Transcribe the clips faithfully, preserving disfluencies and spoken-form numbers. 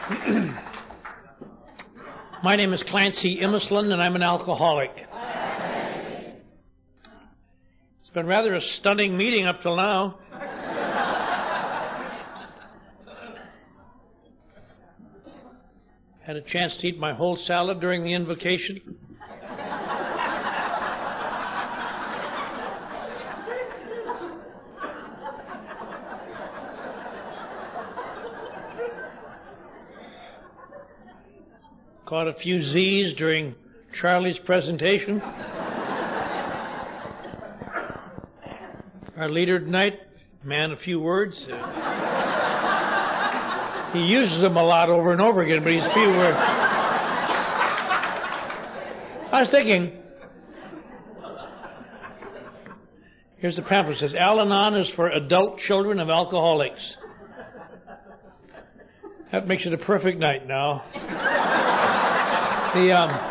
My name is Clancy Imislund, and I'm an alcoholic. It's been rather a stunning meeting up till now. Had a chance to eat my whole salad during the invocation. Caught a few Z's during Charlie's presentation. Our leader tonight, man, a few words. Uh, he uses them a lot over and over again, but he's a few words. I was thinking, here's the pamphlet. It says, Al-Anon is for adult children of alcoholics. That makes it a perfect night now. The, um,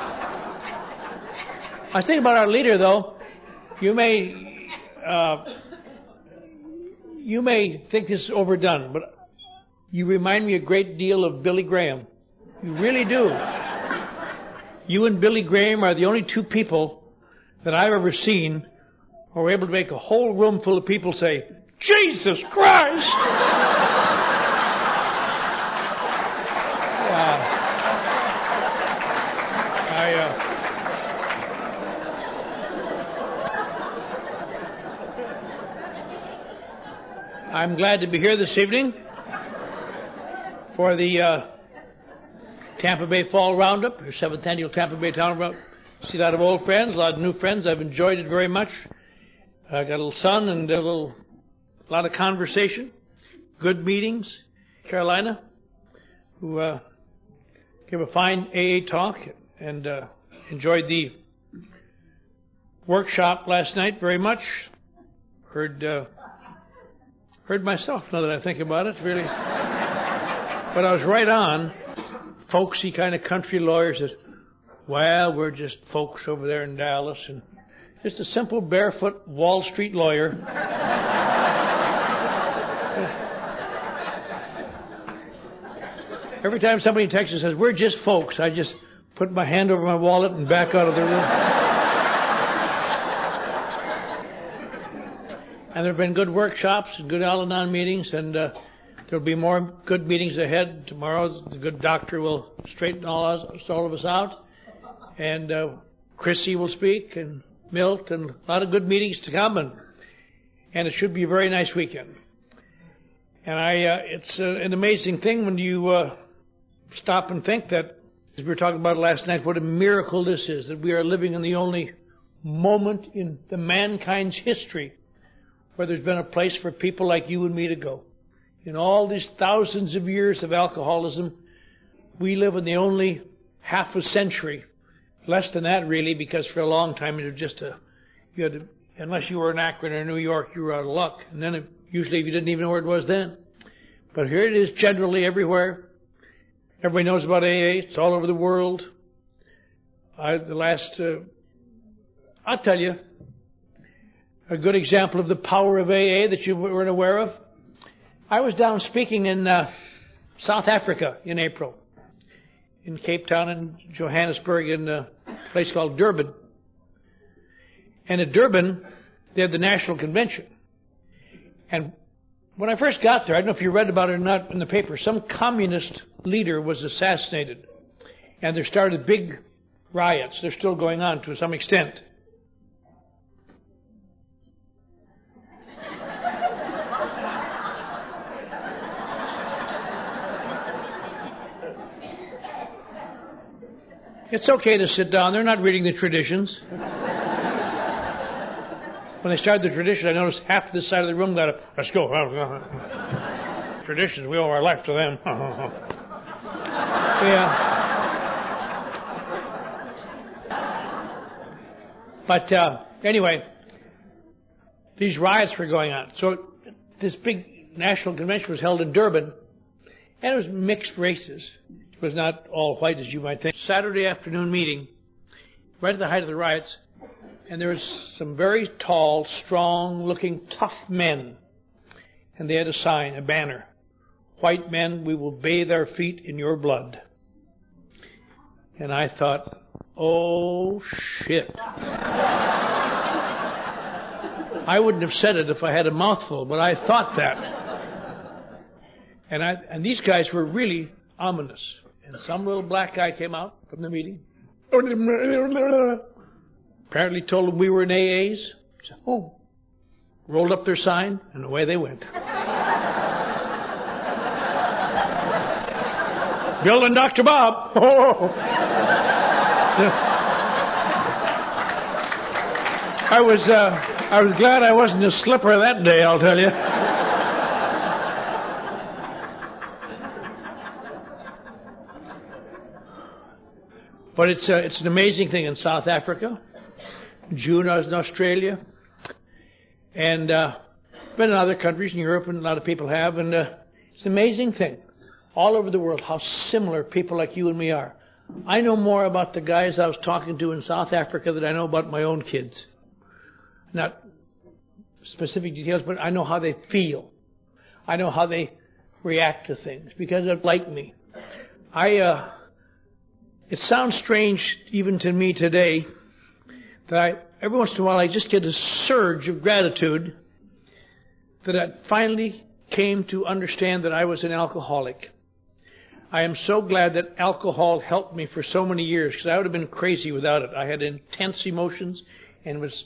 I was thinking about our leader, though. You may, uh, you may think this is overdone, but you remind me a great deal of Billy Graham. You really do. You and Billy Graham are the only two people that I've ever seen who are able to make a whole room full of people say, Jesus Christ! uh, I, uh, I'm glad to be here this evening for the uh, Tampa Bay Fall Roundup, or seventh annual Tampa Bay Town Roundup. See a lot of old friends, a lot of new friends. I've enjoyed it very much. I got a little son and a little, a lot of conversation, good meetings. Carolina, who uh, gave a fine A A talk. And uh, enjoyed the workshop last night very much. Heard uh, heard myself now that I think about it, really. But I was right on. Folksy kind of country lawyer says, well, we're just folks over there in Dallas. And just a simple barefoot Wall Street lawyer. Every time somebody in Texas says, we're just folks, I just put my hand over my wallet and back out of the room. And there have been good workshops and good Al-Anon meetings, and uh, there will be more good meetings ahead. Tomorrow, the good doctor will straighten all, us, all of us out. And uh, Chrissy will speak, and Milt, and a lot of good meetings to come. And, and it should be a very nice weekend. And I, uh, it's uh, an amazing thing when you uh, stop and think that, as we were talking about last night, what a miracle this is, that we are living in the only moment in the mankind's history where there's been a place for people like you and me to go. In all these thousands of years of alcoholism, we live in the only half a century, less than that really, because for a long time it was just a, you had to, unless you were in Akron or New York, you were out of luck. And then it, usually you didn't even know where it was then. But here it is generally everywhere. Everybody knows about A A. It's all over the world. I, the last, uh, I'll tell you, a good example of the power of A A that you weren't aware of. I was down speaking in uh, South Africa in April, in Cape Town and Johannesburg, in a place called Durban. And at Durban, they had the National Convention. And when I first got there, I don't know if you read about it or not in the paper, some communist leader was assassinated. And there started big riots. They're still going on to some extent. It's okay to sit down. They're not reading the traditions. When they started the tradition, I noticed half this side of the room got up. Let's go. Traditions, we owe our life to them. Yeah. But uh, anyway, these riots were going on. So this big national convention was held in Durban, and it was mixed races. It was not all white, as you might think. Saturday afternoon meeting, right at the height of the riots, and there was some very tall, strong-looking, tough men. And they had a sign, a banner. white men, we will bathe our feet in your blood. And I thought, oh, shit. I wouldn't have said it if I had a mouthful, but I thought that. And, I, and these guys were really ominous. And some little black guy came out from the meeting. Apparently told them we were in A As. Said, oh. Rolled up their sign, and away they went. Bill and Doctor Bob. Oh. I was uh, I was glad I wasn't a slipper that day, I'll tell you. But it's uh, it's an amazing thing in South Africa. June, I was in Australia, and uh, been in other countries in Europe, and a lot of people have, and uh, it's an amazing thing. All over the world, how similar people like you and me are. I know more about the guys I was talking to in South Africa than I know about my own kids. Not specific details, but I know how they feel. I know how they react to things because they're like me. I, uh, it sounds strange even to me today that I, every once in a while I just get a surge of gratitude that I finally came to understand that I was an alcoholic. I am so glad that alcohol helped me for so many years, because I would have been crazy without it. I had intense emotions and was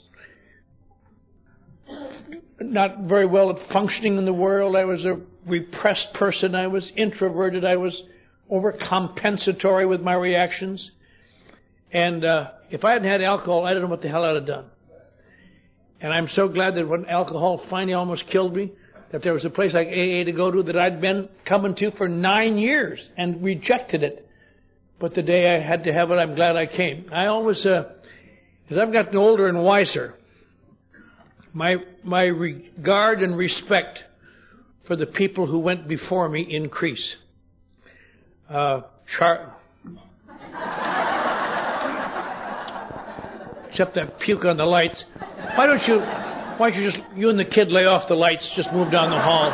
not very well at functioning in the world. I was a repressed person. I was introverted. I was overcompensatory with my reactions. And uh, if I hadn't had alcohol, I don't know what the hell I'd have done. And I'm so glad that when alcohol finally almost killed me, that there was a place like A A to go to that I'd been coming to for nine years and rejected it. But the day I had to have it, I'm glad I came. I always, uh, as I've gotten older and wiser, my my regard and respect for the people who went before me increase. Uh, Char- Except that puke on the lights. Why don't you... Why don't you just, you and the kid lay off the lights, just move down the hall.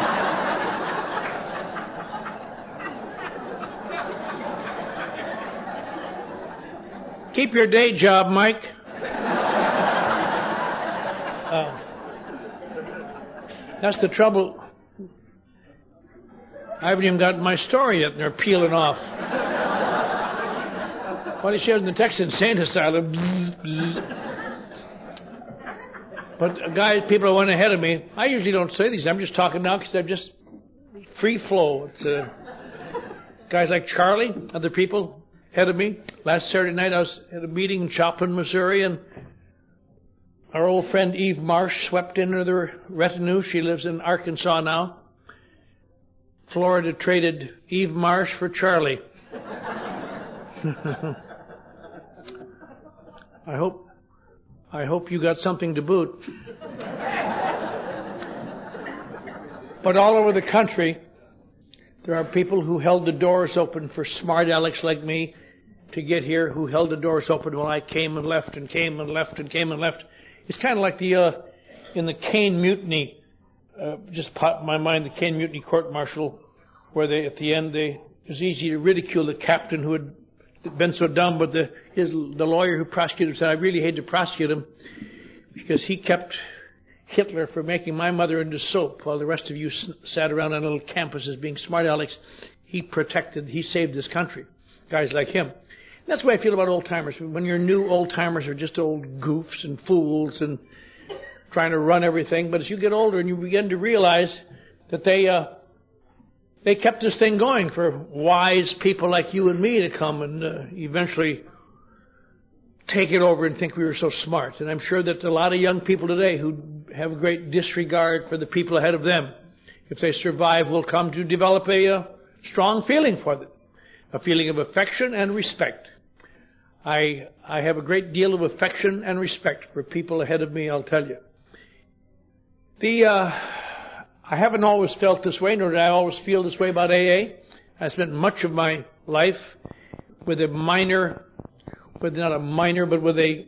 Keep your day job, Mike. Uh, that's the trouble. I haven't even gotten my story yet, and they're peeling off. What he shared in the Texas insane asylum. Bzz, bzz. But uh, guys, people that went ahead of me, I usually don't say these. I'm just talking now because they're just free flow. It's uh, guys like Charlie, other people ahead of me. Last Saturday night I was at a meeting in Joplin, Missouri, and our old friend Eve Marsh swept into the retinue. She lives in Arkansas now. Florida traded Eve Marsh for Charlie. I hope I hope you got something to boot. But all over the country, there are people who held the doors open for smart alecks like me to get here, who held the doors open when I came and left and came and left and came and left. It's kind of like the uh, in the Caine Mutiny, uh, just popped in my mind, the Caine Mutiny court-martial, where they at the end, they, it was easy to ridicule the captain who had been so dumb, but the his the lawyer who prosecuted him said, I really hate to prosecute him because he kept Hitler from making my mother into soap while the rest of you s- sat around on little campuses being smart alecks. He protected, he saved this country. Guys like him. And that's the way I feel about old timers. When you're new, old timers are just old goofs and fools and trying to run everything. But as you get older and you begin to realize that they uh, They kept this thing going for wise people like you and me to come and uh, eventually take it over and think we were so smart. And I'm sure that a lot of young people today who have great disregard for the people ahead of them, if they survive, will come to develop a uh, strong feeling for them, a feeling of affection and respect. I I have a great deal of affection and respect for people ahead of me, I'll tell you. The... Uh, I haven't always felt this way, nor did I always feel this way about A A. I spent much of my life with a minor, with not a minor, but with a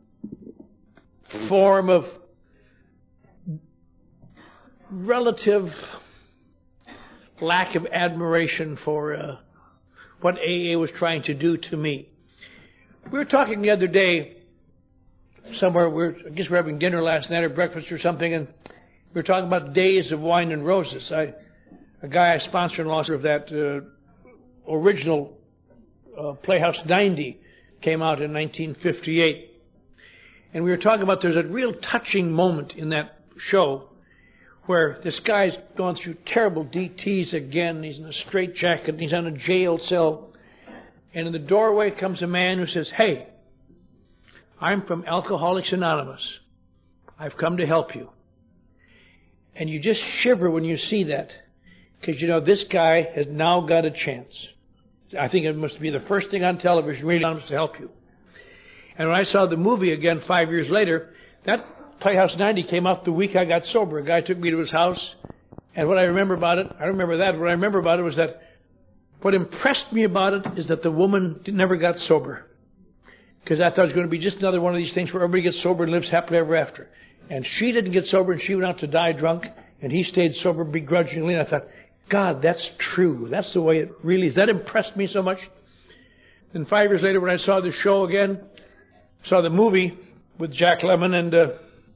form of relative lack of admiration for uh, what A A was trying to do to me. We were talking the other day somewhere, we were, I guess we were having dinner last night or breakfast or something, and we were talking about Days of Wine and Roses. I, a guy I sponsored and author of that uh, original uh, Playhouse ninety came out in nineteen fifty-eight. And we were talking about there's a real touching moment in that show where this guy's gone through terrible D Ts again. He's in a straitjacket, and he's on a jail cell. And in the doorway comes a man who says, "Hey, I'm from Alcoholics Anonymous. I've come to help you." And you just shiver when you see that, because you know this guy has now got a chance. I think it must be the first thing on television, really anonymous to help you. And when I saw the movie again five years later, that Playhouse ninety came out the week I got sober. A guy took me to his house, and what I remember about it, I don't remember that. What I remember about it was that what impressed me about it is that the woman never got sober. Because I thought it was going to be just another one of these things where everybody gets sober and lives happily ever after. And she didn't get sober, and she went out to die drunk, and he stayed sober begrudgingly. And I thought, God, that's true. That's the way it really is. That impressed me so much. Then five years later, when I saw the show again, saw the movie with Jack Lemmon and uh,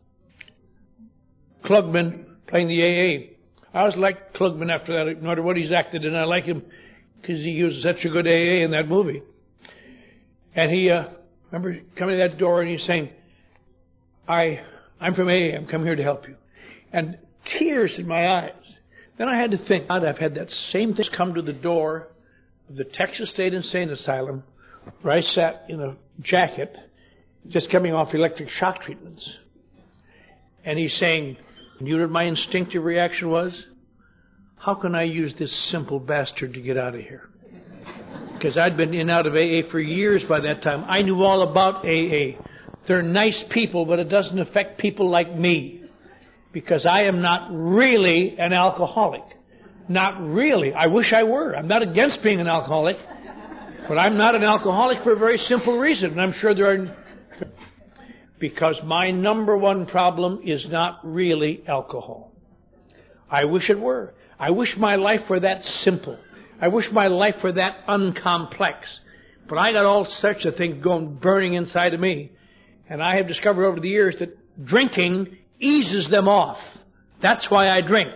Klugman playing the A A. I always liked Klugman after that, no matter what he's acted in. I like him because he was such a good A A in that movie. And he, uh, remember coming to that door and he's saying, I, I'm from A A. I'm coming here to help you. And tears in my eyes. Then I had to think, God, I've had that same thing come to the door of the Texas State Insane Asylum where I sat in a jacket just coming off electric shock treatments. And he's saying, and you know what my instinctive reaction was? How can I use this simple bastard to get out of here? Because I'd been in and out of A A for years by that time. I knew all about A A. They're nice people, but it doesn't affect people like me. Because I am not really an alcoholic. Not really. I wish I were. I'm not against being an alcoholic. But I'm not an alcoholic for a very simple reason. And I'm sure there are... Because my number one problem is not really alcohol. I wish it were. I wish my life were that simple. I wish my life were that uncomplex. But I got all sorts of things going, burning inside of me. And I have discovered over the years that drinking eases them off. That's why I drink.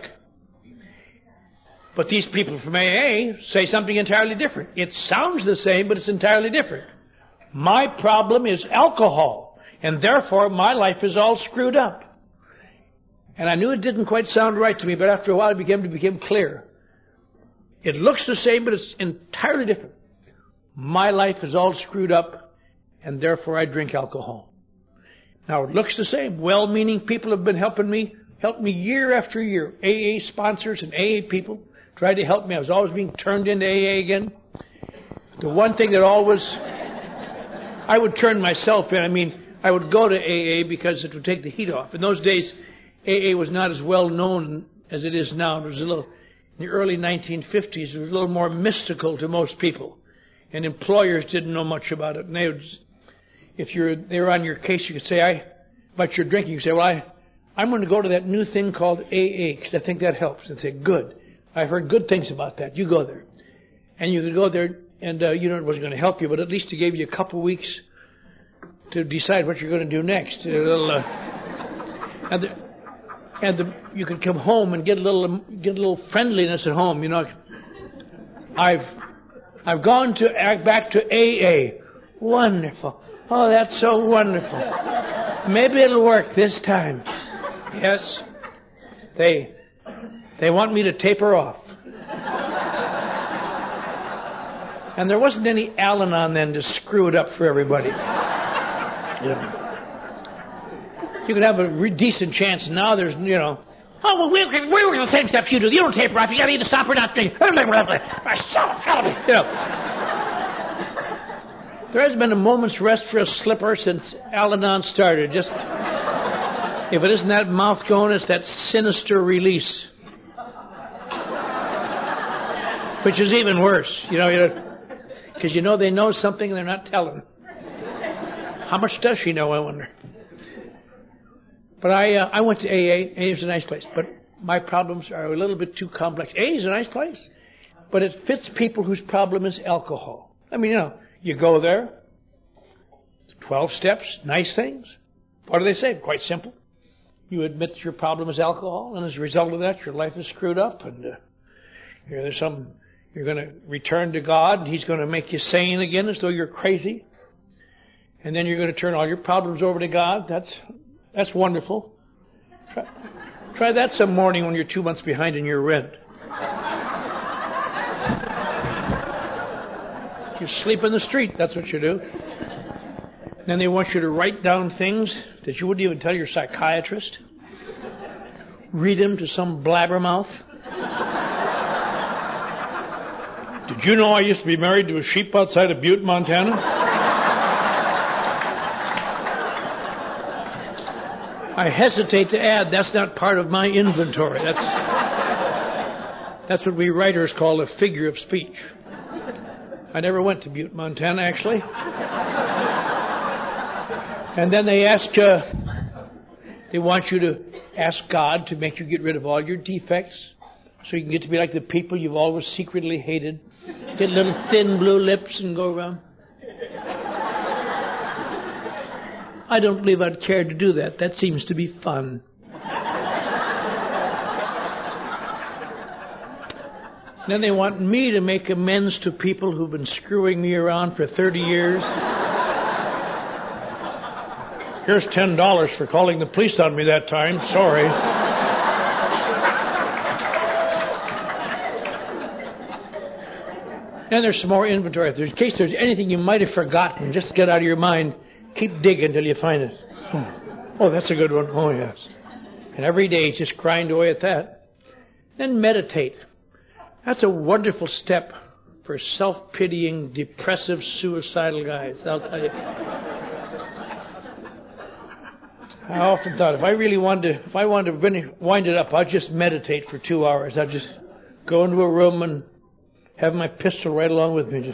But these people from A A say something entirely different. It sounds the same, but it's entirely different. My problem is alcohol, and therefore my life is all screwed up. And I knew it didn't quite sound right to me, but after a while it began to become clear. It looks the same, but it's entirely different. My life is all screwed up, and therefore I drink alcohol. Now, it looks the same. Well-meaning people have been helping me, helped me year after year. A A sponsors and A A people tried to help me. I was always being turned into A A again. The one thing that always, I would turn myself in. I mean, I would go to A A because it would take the heat off. In those days, A A was not as well known as it is now. It was a little, in the early nineteen fifties, it was a little more mystical to most people. And employers didn't know much about it. And they would... If you're they were on your case, you could say, I, about your drinking, you say, well, I, I'm going to go to that new thing called A A because I think that helps. And say, good. I've heard good things about that. You go there. And you could go there, and uh, you know it wasn't going to help you, but at least it gave you a couple weeks to decide what you're going to do next. A little, uh, and the, and the, you could come home and get a little get a little friendliness at home. You know, I've I've gone to back to A A. Wonderful. Oh, that's so wonderful. Maybe it'll work this time. Yes. They they want me to taper off. And there wasn't any Al-Anon then to screw it up for everybody. You know. You could have a re- decent chance. Now there's, you know, oh, well, we're, we're the same steps you do. You don't taper off. You got to either stop or not drink. Shut up, shut up. You know. There hasn't been a moment's rest for a slipper since Al-Anon started. Just, if it isn't that mouth going, it's that sinister release. Which is even worse, you know, because you know they know something and they're not telling. How much does she know, I wonder? But I uh, I went to A A. A A is a nice place. But my problems are a little bit too complex. A is a nice place, but it fits people whose problem is alcohol. I mean, you know, you go there, twelve steps, nice things. What do they say? Quite simple. You admit your problem is alcohol, and as a result of that, your life is screwed up, and uh, there's some. You're going to return to God, and He's going to make you sane again as though you're crazy. And then you're going to turn all your problems over to God. That's that's wonderful. Try, try that some morning when you're two months behind in your rent. You sleep in the street, that's what you do. And then they want you to write down things that you wouldn't even tell your psychiatrist. Read them to some blabbermouth. Did you know I used to be married to a sheep outside of Butte, Montana? I hesitate to add, that's not part of my inventory. That's, that's what we writers call a figure of speech. I never went to Butte, Montana, actually. And then they ask, uh, they want you to ask God to make you get rid of all your defects so you can get to be like the people you've always secretly hated. Get little thin blue lips and go around. I don't believe I'd care to do that. That seems to be fun. Then they want me to make amends to people who've been screwing me around for thirty years. Here's ten dollars for calling the police on me that time. Sorry. And there's some more inventory. If there's, in case there's anything you might have forgotten, just get out of your mind. Keep digging till you find it. Oh, that's a good one. Oh, yes. And every day just grind away at that. Then meditate. That's a wonderful step for self-pitying, depressive, suicidal guys. I'll tell you. I often thought if I really wanted to, if I wanted to wind it up, I'd just meditate for two hours. I'd just go into a room and have my pistol right along with me. Just.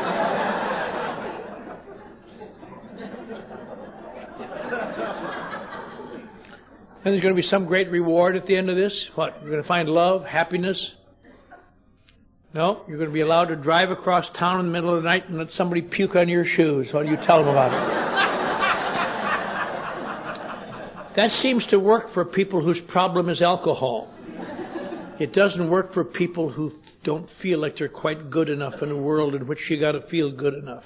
And there's going to be some great reward at the end of this. What? You're going to find love, happiness. No, you're going to be allowed to drive across town in the middle of the night and let somebody puke on your shoes while you tell them about it. That seems to work for people whose problem is alcohol. It doesn't work for people who don't feel like they're quite good enough in a world in which you got to feel good enough.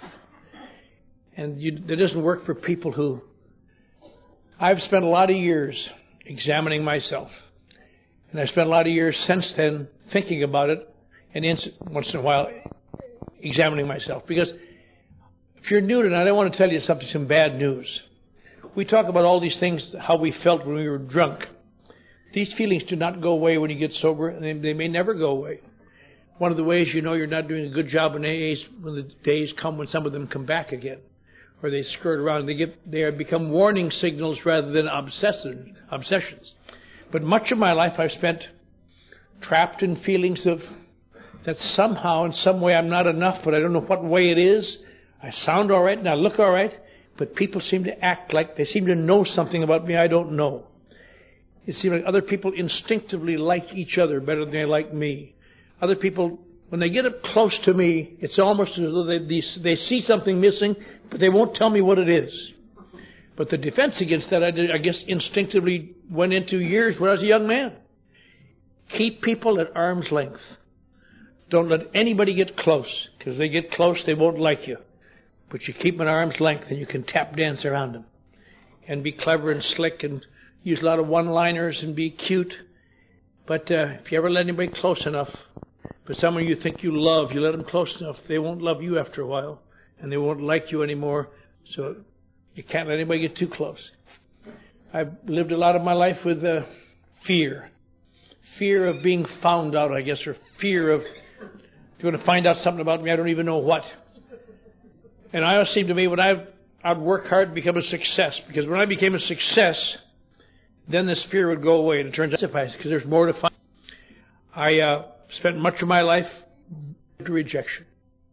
And you, it doesn't work for people who... I've spent a lot of years examining myself. And I've spent a lot of years since then thinking about it and once in a while examining myself. Because if you're new tonight, I want to tell you something, some bad news. We talk about all these things, how we felt when we were drunk. These feelings do not go away when you get sober, and they, they may never go away. One of the ways you know you're not doing a good job in A A is when the days come when some of them come back again, or they skirt around. They get they have become warning signals rather than obsession, obsessions. But much of my life I've spent trapped in feelings of that somehow, in some way, I'm not enough, but I don't know what way it is. I sound all right and I look all right, but people seem to act like they seem to know something about me I don't know. It seems like other people instinctively like each other better than they like me. Other people, when they get up close to me, it's almost as though they, they, they see something missing, but they won't tell me what it is. But the defense against that, I, did, I guess, instinctively went into years when I was a young man. Keep people at arm's length. Don't let anybody get close, because they get close, they won't like you. But you keep them at arm's length, and you can tap dance around them. And be clever and slick, and use a lot of one-liners, and be cute. But uh, if you ever let anybody close enough, but someone you think you love, you let them close enough, they won't love you after a while, and they won't like you anymore. So you can't let anybody get too close. I've lived a lot of my life with uh, fear. Fear of being found out, I guess, or fear of you're going to find out something about me, I don't even know what. And I always seemed to me when I, I'd work hard to become a success, because when I became a success, then this fear would go away, and it turns out because there's more to find. I uh, spent much of my life to rejection.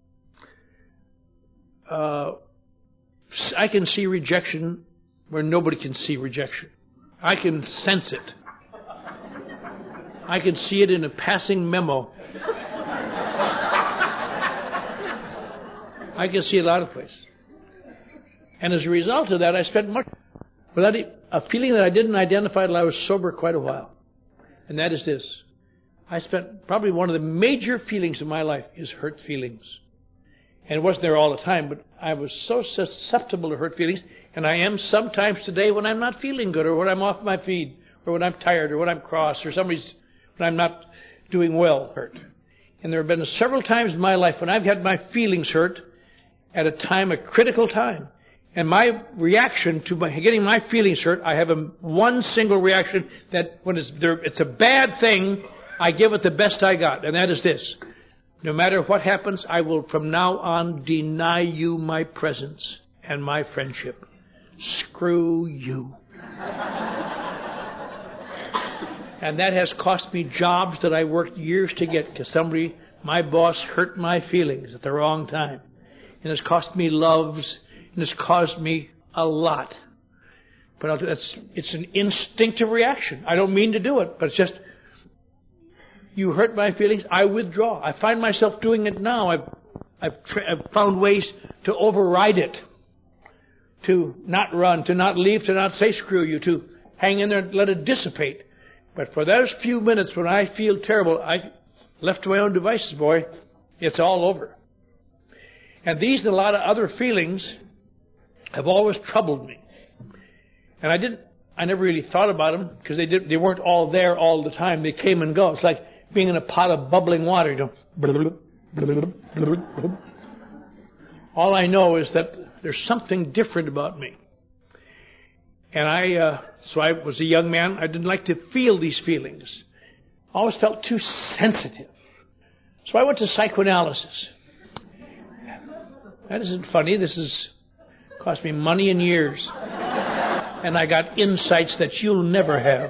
Uh, I can see rejection where nobody can see rejection. I can sense it. I can see it in a passing memo. I can see a lot of places. And as a result of that, I spent much without a feeling that I didn't identify till I was sober quite a while. And that is this. I spent probably one of the major feelings of my life is hurt feelings. And it wasn't there all the time, but I was so susceptible to hurt feelings, and I am sometimes today when I'm not feeling good, or when I'm off my feed, or when I'm tired, or when I'm cross, or somebody's, when I'm not doing well, hurt. And there have been several times in my life when I've had my feelings hurt at a time, a critical time. And my reaction to my, getting my feelings hurt, I have a one single reaction that when it's, there, it's a bad thing, I give it the best I got, and that is this. No matter what happens, I will from now on deny you my presence and my friendship. Screw you. And that has cost me jobs that I worked years to get because somebody, my boss, hurt my feelings at the wrong time. And it's cost me loves, and it's caused me a lot. But it's, it's an instinctive reaction. I don't mean to do it, but it's just, you hurt my feelings, I withdraw. I find myself doing it now. I've, I've, tra- I've found ways to override it, to not run, to not leave, to not say screw you, to hang in there and let it dissipate. But for those few minutes when I feel terrible, I left to my own devices, boy, it's all over. And these and a lot of other feelings have always troubled me. And I didn't, I never really thought about them because they did, they weren't all there all the time. They came and go. It's like being in a pot of bubbling water. You know, all I know is that there's something different about me. And I, uh, so I was a young man. I didn't like to feel these feelings. I always felt too sensitive. So I went to psychoanalysis. That isn't funny. This has cost me money and years. And I got insights that you'll never have.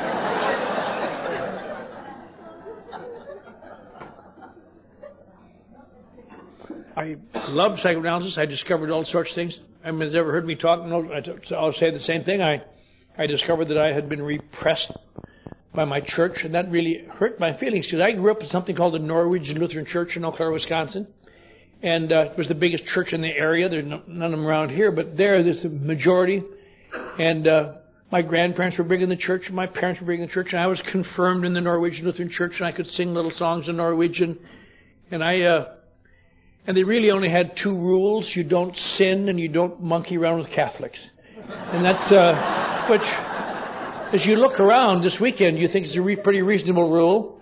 I love psychoanalysis. I discovered all sorts of things. I mean, has ever heard me talk? No, I'll say the same thing. I, I discovered that I had been repressed by my church, and that really hurt my feelings because I grew up in something called the Norwegian Lutheran Church in Eau Claire, Wisconsin. And uh, it was the biggest church in the area. There's no, none of them around here, but there, there's a majority. And uh, my grandparents were big in the church, and my parents were big in the church, and I was confirmed in the Norwegian Lutheran Church, and I could sing little songs in Norwegian. And I, uh, and they really only had two rules: you don't sin, and you don't monkey around with Catholics. And that's uh, which, as you look around this weekend, you think it's a re- pretty reasonable rule.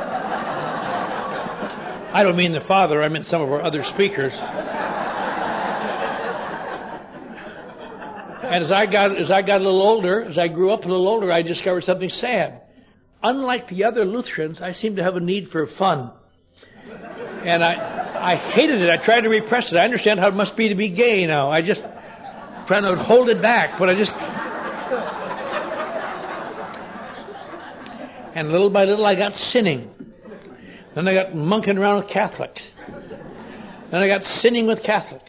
I don't mean the father; I meant some of our other speakers. And as I got as I got a little older, as I grew up a little older, I discovered something sad. Unlike the other Lutherans, I seemed to have a need for fun. And I I hated it. I tried to repress it. I understand how it must be to be gay now. I just trying to hold it back, but I just and little by little I got sinning. Then I got monkeying around with Catholics. Then I got sinning with Catholics.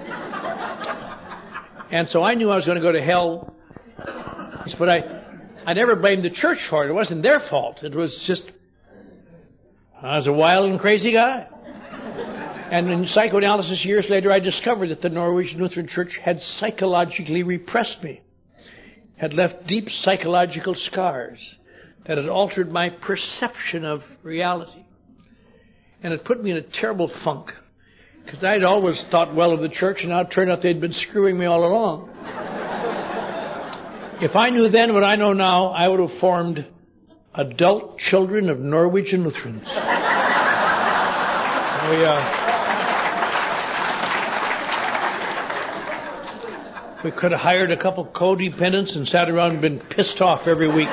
And so I knew I was going to go to hell. But I, I never blamed the church for it. It wasn't their fault. It was just, I was a wild and crazy guy. And in psychoanalysis years later, I discovered that the Norwegian Lutheran Church had psychologically repressed me, had left deep psychological scars that had altered my perception of reality. And it put me in a terrible funk. Because I'd always thought well of the church, and now it turned out they'd been screwing me all along. If I knew then what I know now, I would have formed Adult Children of Norwegian Lutherans. we, uh, we could have hired a couple codependents and sat around and been pissed off every week.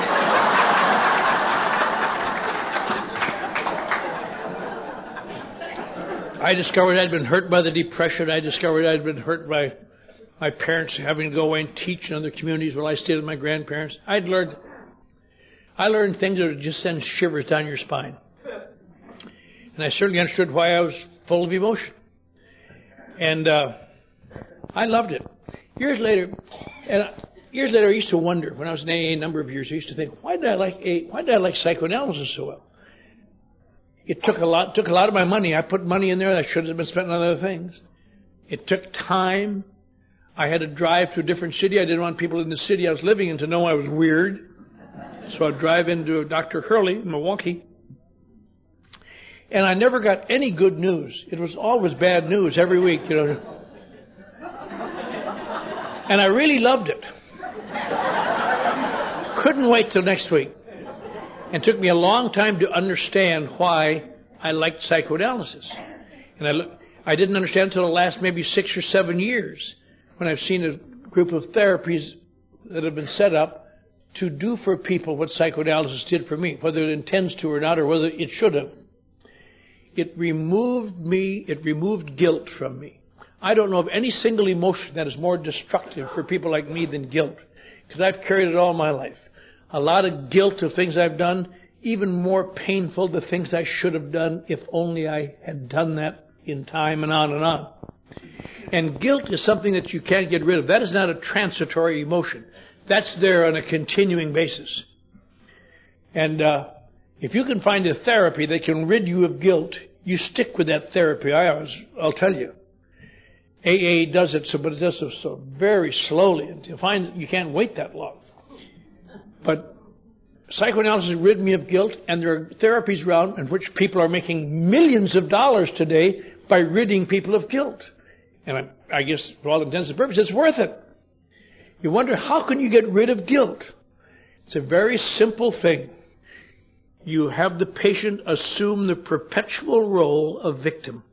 I discovered I'd been hurt by the Depression. I discovered I'd been hurt by my parents having to go away and teach in other communities while I stayed with my grandparents. I'd learned, I learned things that would just send shivers down your spine. And I certainly understood why I was full of emotion. And uh, I loved it. Years later, and years later, I used to wonder, when I was in A A a number of years, I used to think, why did I like A A, why did I like psychoanalysis so well? It took a lot, took a lot of my money. I put money in there that should have been spent on other things. It took time. I had to drive to a different city. I didn't want people in the city I was living in to know I was weird. So I'd drive into Doctor Hurley in Milwaukee. And I never got any good news. It was always bad news every week, you know. And I really loved it. Couldn't wait till next week. And it took me a long time to understand why I liked psychoanalysis. And I, I didn't understand until the last maybe six or seven years when I've seen a group of therapies that have been set up to do for people what psychoanalysis did for me, whether it intends to or not, or whether it should have. It removed me, it removed guilt from me. I don't know of any single emotion that is more destructive for people like me than guilt, because I've carried it all my life. A lot of guilt of things I've done, even more painful the things I should have done if only I had done that in time, and on and on. And guilt is something that you can't get rid of. That is not a transitory emotion. That's there on a continuing basis. And uh, if you can find a therapy that can rid you of guilt, you stick with that therapy. I always, I'll tell you. A A does it, so, but it does it so very slowly. And you find you can't wait that long. But psychoanalysis rid me of guilt, and there are therapies around in which people are making millions of dollars today by ridding people of guilt. And I, I guess, for all intents and purposes, it's worth it. You wonder, how can you get rid of guilt? It's a very simple thing. You have the patient assume the perpetual role of victim.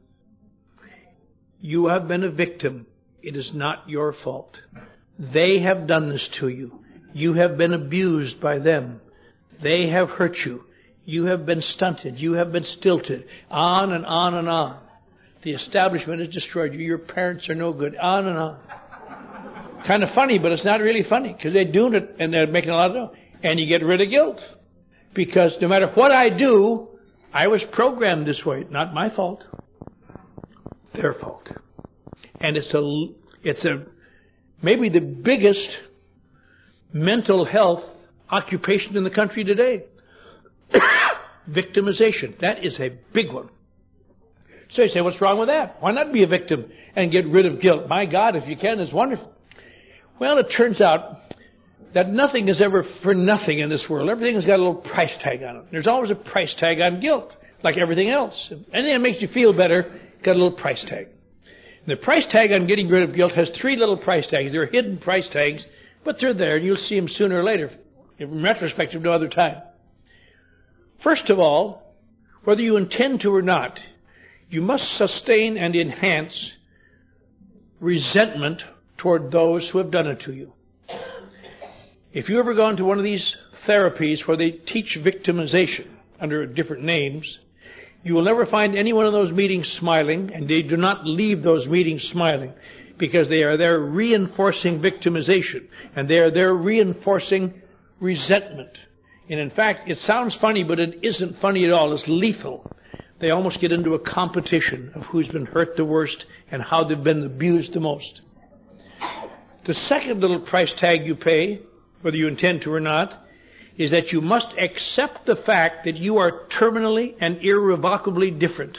You have been a victim. It is not your fault. They have done this to you. You have been abused by them. They have hurt you. You have been stunted. You have been stilted. On and on and on. The establishment has destroyed you. Your parents are no good. On and on. Kind of funny, but it's not really funny, because they're doing it and they're making a lot of dough. And you get rid of guilt. Because no matter what I do, I was programmed this way. Not my fault. Their fault. And it's a, it's a, maybe the biggest mental health occupation in the country today. Victimization. That is a big one. So you say, what's wrong with that? Why not be a victim and get rid of guilt? My God, if you can, it's wonderful. Well, it turns out that nothing is ever for nothing in this world. Everything has got a little price tag on it. There's always a price tag on guilt, like everything else. Anything that makes you feel better, got a little price tag. And the price tag on getting rid of guilt has three little price tags. They're hidden price tags, but they're there, and you'll see them sooner or later, in retrospect of no other time. First of all, whether you intend to or not, you must sustain and enhance resentment toward those who have done it to you. If you've ever gone to one of these therapies where they teach victimization under different names, you will never find any one of those meetings smiling, and they do not leave those meetings smiling, because they are there reinforcing victimization, and they are there reinforcing resentment. And in fact, it sounds funny, but it isn't funny at all. It's lethal. They almost get into a competition of who's been hurt the worst and how they've been abused the most. The second little price tag you pay, whether you intend to or not, is that you must accept the fact that you are terminally and irrevocably different.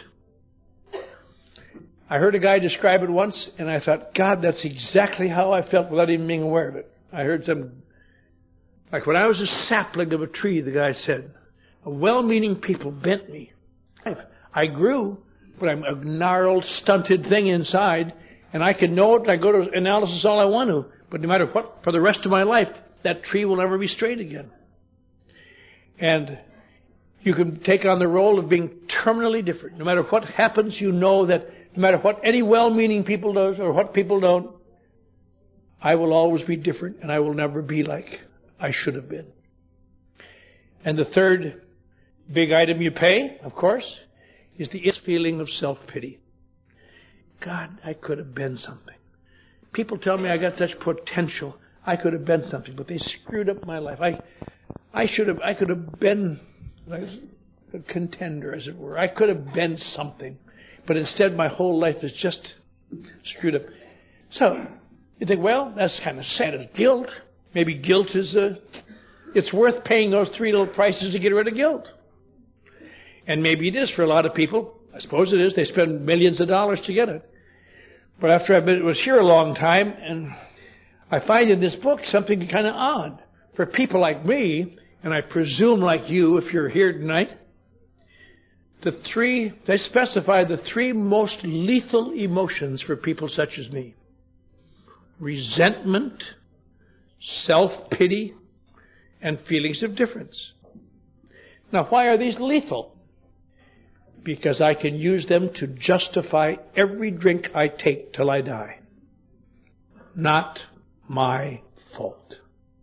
I heard a guy describe it once, and I thought, God, that's exactly how I felt without even being aware of it. I heard some, like when I was a sapling of a tree, the guy said, a well-meaning people bent me. I grew, but I'm a gnarled, stunted thing inside, and I can know it, I go to analysis all I want to, but no matter what, for the rest of my life, that tree will never be straight again. And you can take on the role of being terminally different. No matter what happens, you know that no matter what any well-meaning people does or what people don't, I will always be different, and I will never be like I should have been. And the third big item you pay, of course, is the feeling of self-pity. God, I could have been something. People tell me I got such potential. I could have been something, but they screwed up my life. I, I should have. I could have been a contender, as it were. I could have been something, but instead, my whole life is just screwed up. So you think, well, that's kind of sad as guilt. Maybe guilt is a, it's worth paying those three little prices to get rid of guilt. And maybe it is for a lot of people. I suppose it is. They spend millions of dollars to get it. But after I've been, was here a long time, and I find in this book something kind of odd. For people like me, and I presume like you if you're here tonight, the three, they specify the three most lethal emotions for people such as me. Resentment, self-pity, and feelings of difference. Now, why are these lethal? Because I can use them to justify every drink I take till I die. Not my fault.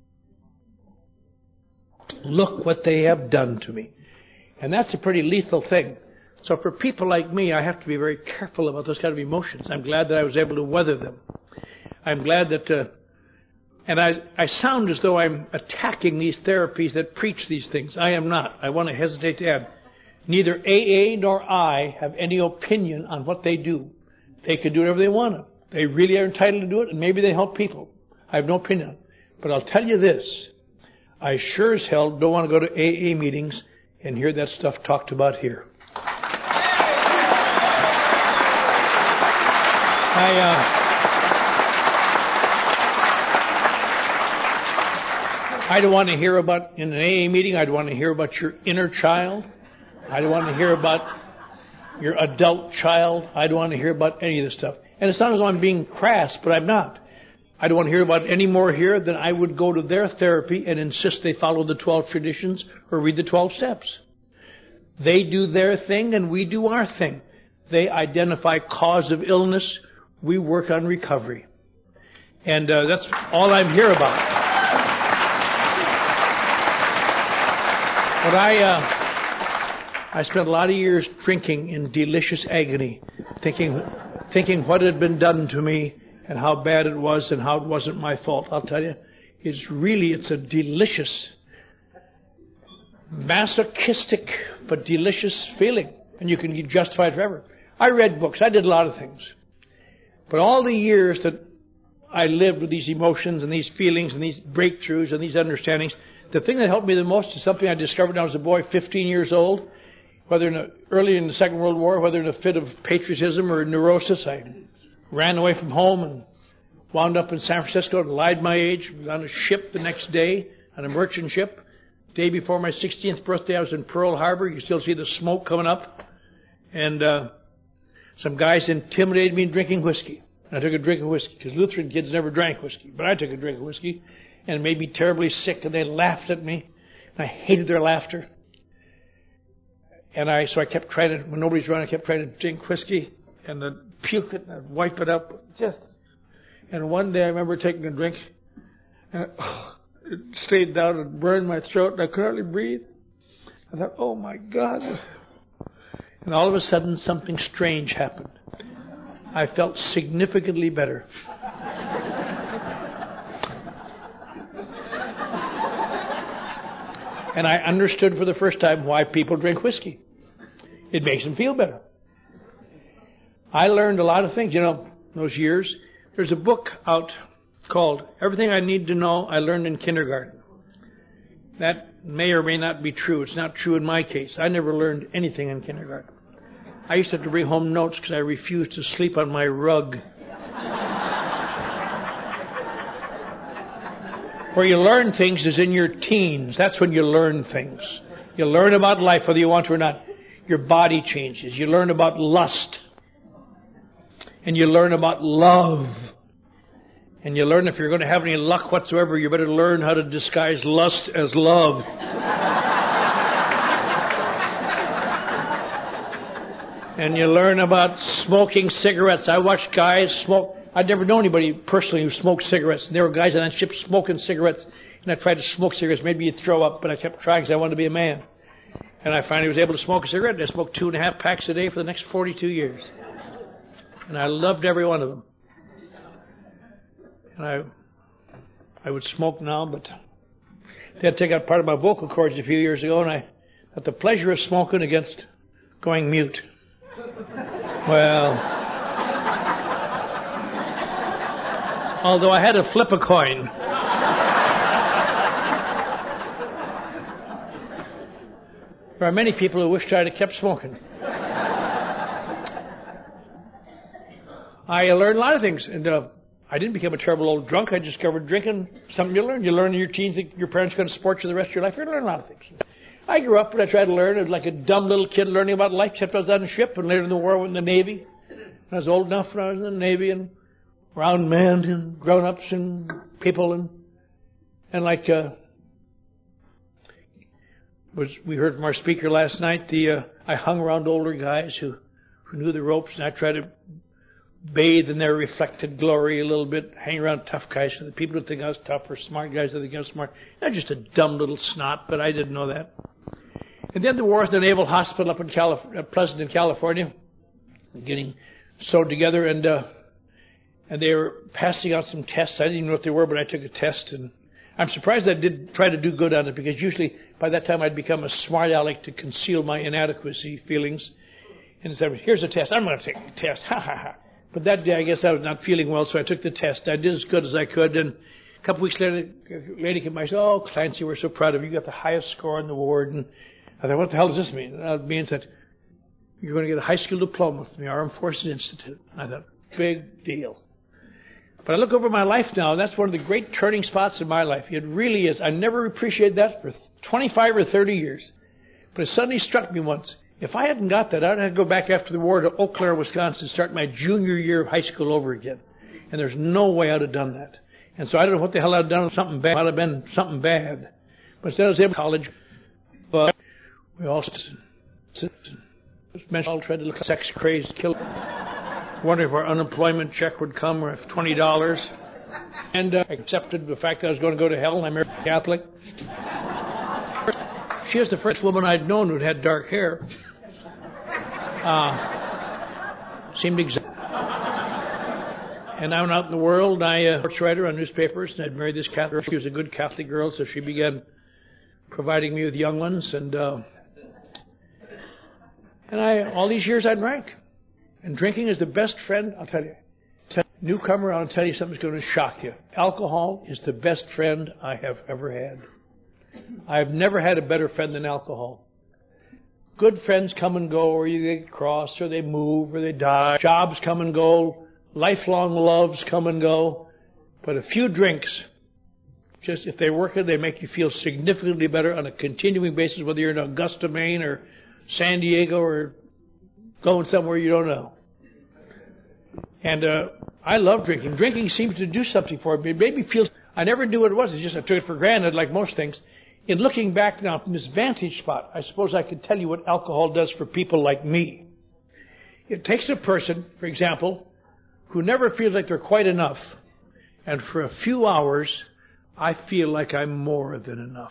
Look what they have done to me. And that's a pretty lethal thing. So for people like me, I have to be very careful about those kind of emotions. I'm glad that I was able to weather them. I'm glad that, uh, and I, I sound as though I'm attacking these therapies that preach these things. I am not. I want to hesitate to add. Neither A A nor I have any opinion on what they do. They can do whatever they want to. They really are entitled to do it, and maybe they help people. I have no opinion. But I'll tell you this. I sure as hell don't want to go to A A meetings and hear that stuff talked about here. I, uh, I don't want to hear about, in an A A meeting, I don't want to hear about your inner child. I don't want to hear about your adult child. I don't want to hear about any of this stuff. And it's not as though I'm being crass, but I'm not. I don't want to hear about any more here than I would go to their therapy and insist they follow the twelve traditions or read the twelve steps. They do their thing and we do our thing. They identify cause of illness. We work on recovery. And uh, that's all I'm here about. But I, uh, I spent a lot of years drinking in delicious agony, thinking, thinking what had been done to me and how bad it was and how it wasn't my fault. I'll tell you, it's really, it's a delicious, masochistic, but delicious feeling. And you can justify it forever. I read books. I did a lot of things. But all the years that I lived with these emotions and these feelings and these breakthroughs and these understandings, the thing that helped me the most is something I discovered when I was a boy, fifteen years old, whether in a, early in the Second World War, whether in a fit of patriotism or neurosis. I ran away from home and wound up in San Francisco and lied my age. Was on a ship the next day, on a merchant ship. The day before my sixteenth birthday, I was in Pearl Harbor. You can still see the smoke coming up. And uh, some guys intimidated me in drinking whiskey. And I took a drink of whiskey, because Lutheran kids never drank whiskey. But I took a drink of whiskey, and it made me terribly sick, and they laughed at me. And I hated their laughter. And I, so I kept trying to, when nobody's around, I kept trying to drink whiskey. And I'd puke it, and I'd wipe it up. Just. And one day I remember taking a drink, and it, oh, it stayed down and burned my throat, and I could hardly breathe. I thought, oh my God. And all of a sudden, something strange happened. I felt significantly better. And I understood for the first time why people drink whiskey. It makes them feel better. I learned a lot of things, you know, those years. There's a book out called Everything I Need to Know I Learned in Kindergarten. That may or may not be true. It's not true in my case. I never learned anything in kindergarten. I used to have to bring home notes because I refused to sleep on my rug. Where you learn things is in your teens. That's when you learn things. You learn about life whether you want to or not. Your body changes. You learn about lust. And you learn about love. And you learn if you're going to have any luck whatsoever, you better learn how to disguise lust as love. And you learn about smoking cigarettes. I watched guys smoke. I'd never known anybody personally who smoked cigarettes. And there were guys on that ship smoking cigarettes. And I tried to smoke cigarettes. Maybe you'd throw up, but I kept trying because I wanted to be a man. And I finally was able to smoke a cigarette. And I smoked two and a half packs a day for the next forty-two years. And I loved every one of them. And I I would smoke now, but they had to take out part of my vocal cords a few years ago, and I had the pleasure of smoking against going mute. Well, although I had to flip a coin. There are many people who wish I'd have kept smoking. I learned a lot of things, and uh, I didn't become a terrible old drunk. I discovered drinking, something you learn. You learn in your teens that your parents are going to support you the rest of your life. You learn a lot of things. I grew up and I tried to learn like a dumb little kid learning about life, except I was on a ship, and later in the war I went in the Navy. I was old enough when I was in the Navy and around men and grown-ups and people and and like uh, was we heard from our speaker last night. The uh, I hung around older guys who who knew the ropes, and I tried to bathe in their reflected glory a little bit, hang around tough guys. So the people who think I was tough or smart guys that think I was smart. I'm just a dumb little snot, but I didn't know that. And then the war at the Naval Hospital up in Calif- uh, Pleasant in California, getting sewed together, and uh, and they were passing out some tests. I didn't even know what they were, but I took a test, and I'm surprised I did try to do good on it, because usually by that time I'd become a smart aleck to conceal my inadequacy feelings. And said, here's a test. I'm going to take the test. Ha, ha, ha. But that day, I guess I was not feeling well, so I took the test. I did as good as I could, and a couple weeks later, a lady came by and said, oh, Clancy, we're so proud of you. You got the highest score in the ward. And I thought, what the hell does this mean? And it means that you're going to get a high school diploma from the Armed Forces Institute. And I thought, big deal. But I look over my life now, and that's one of the great turning spots in my life. It really is. I never appreciated that for twenty-five or thirty years. But it suddenly struck me once. If I hadn't got that, I'd have to go back after the war to Eau Claire, Wisconsin, and start my junior year of high school over again. And there's no way I'd have done that. And so I don't know what the hell I'd have done. Something bad. It might have been something bad. But instead I was able to college. But we all all tried to look sex crazed, kill. Wondering if our unemployment check would come, or if twenty dollars. And uh, accepted the fact that I was going to go to hell, and I married a Catholic. She was the first woman I'd known who'd had dark hair. Uh, seemed exact. And I went out in the world. I uh, sports writer on newspapers, and I'd married this Catholic. She was a good Catholic girl, so she began providing me with young ones. And uh, and I all these years I drank. And drinking is the best friend. I'll tell you, newcomer, I'll tell you something's going to shock you. Alcohol is the best friend I have ever had. I've never had a better friend than alcohol. Good friends come and go, or you get crossed, or they move, or they die. Jobs come and go. Lifelong loves come and go. But a few drinks, just if they work it, they make you feel significantly better on a continuing basis, whether you're in Augusta, Maine, or San Diego, or going somewhere you don't know. And uh, I love drinking. Drinking seems to do something for me. It made me feel, I never knew what it was. It's just I took it for granted, like most things. In looking back now from this vantage spot, I suppose I could tell you what alcohol does for people like me. It takes a person, for example, who never feels like they're quite enough, and for a few hours, I feel like I'm more than enough.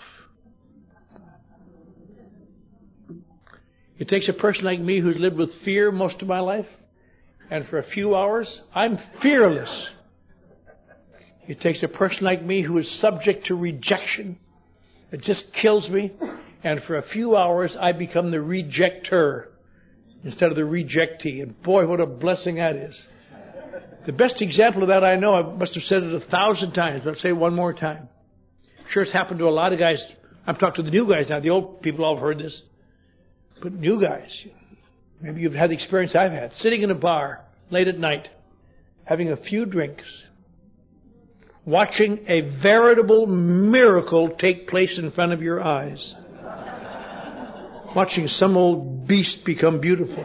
It takes a person like me who's lived with fear most of my life, and for a few hours, I'm fearless. It takes a person like me who is subject to rejection. It just kills me, and for a few hours, I become the rejecter instead of the rejectee. And boy, what a blessing that is. The best example of that I know, I must have said it a thousand times, but I'll say it one more time. I'm sure it's happened to a lot of guys. I'm talking to the new guys now. The old people all have heard this. But new guys, maybe you've had the experience I've had, sitting in a bar late at night, having a few drinks, watching a veritable miracle take place in front of your eyes, watching some old beast become beautiful.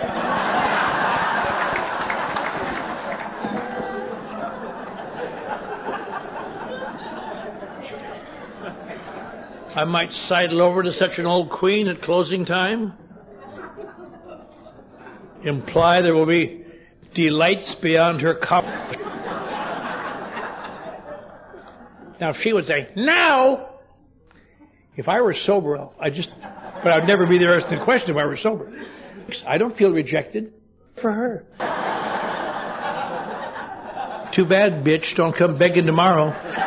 I might sidle over to such an old queen at closing time, imply there will be delights beyond her cup. Now, she would say, now! If I were sober, I just, but I'd never be there as the question if I were sober. I don't feel rejected for her. Too bad, bitch. Don't come begging tomorrow.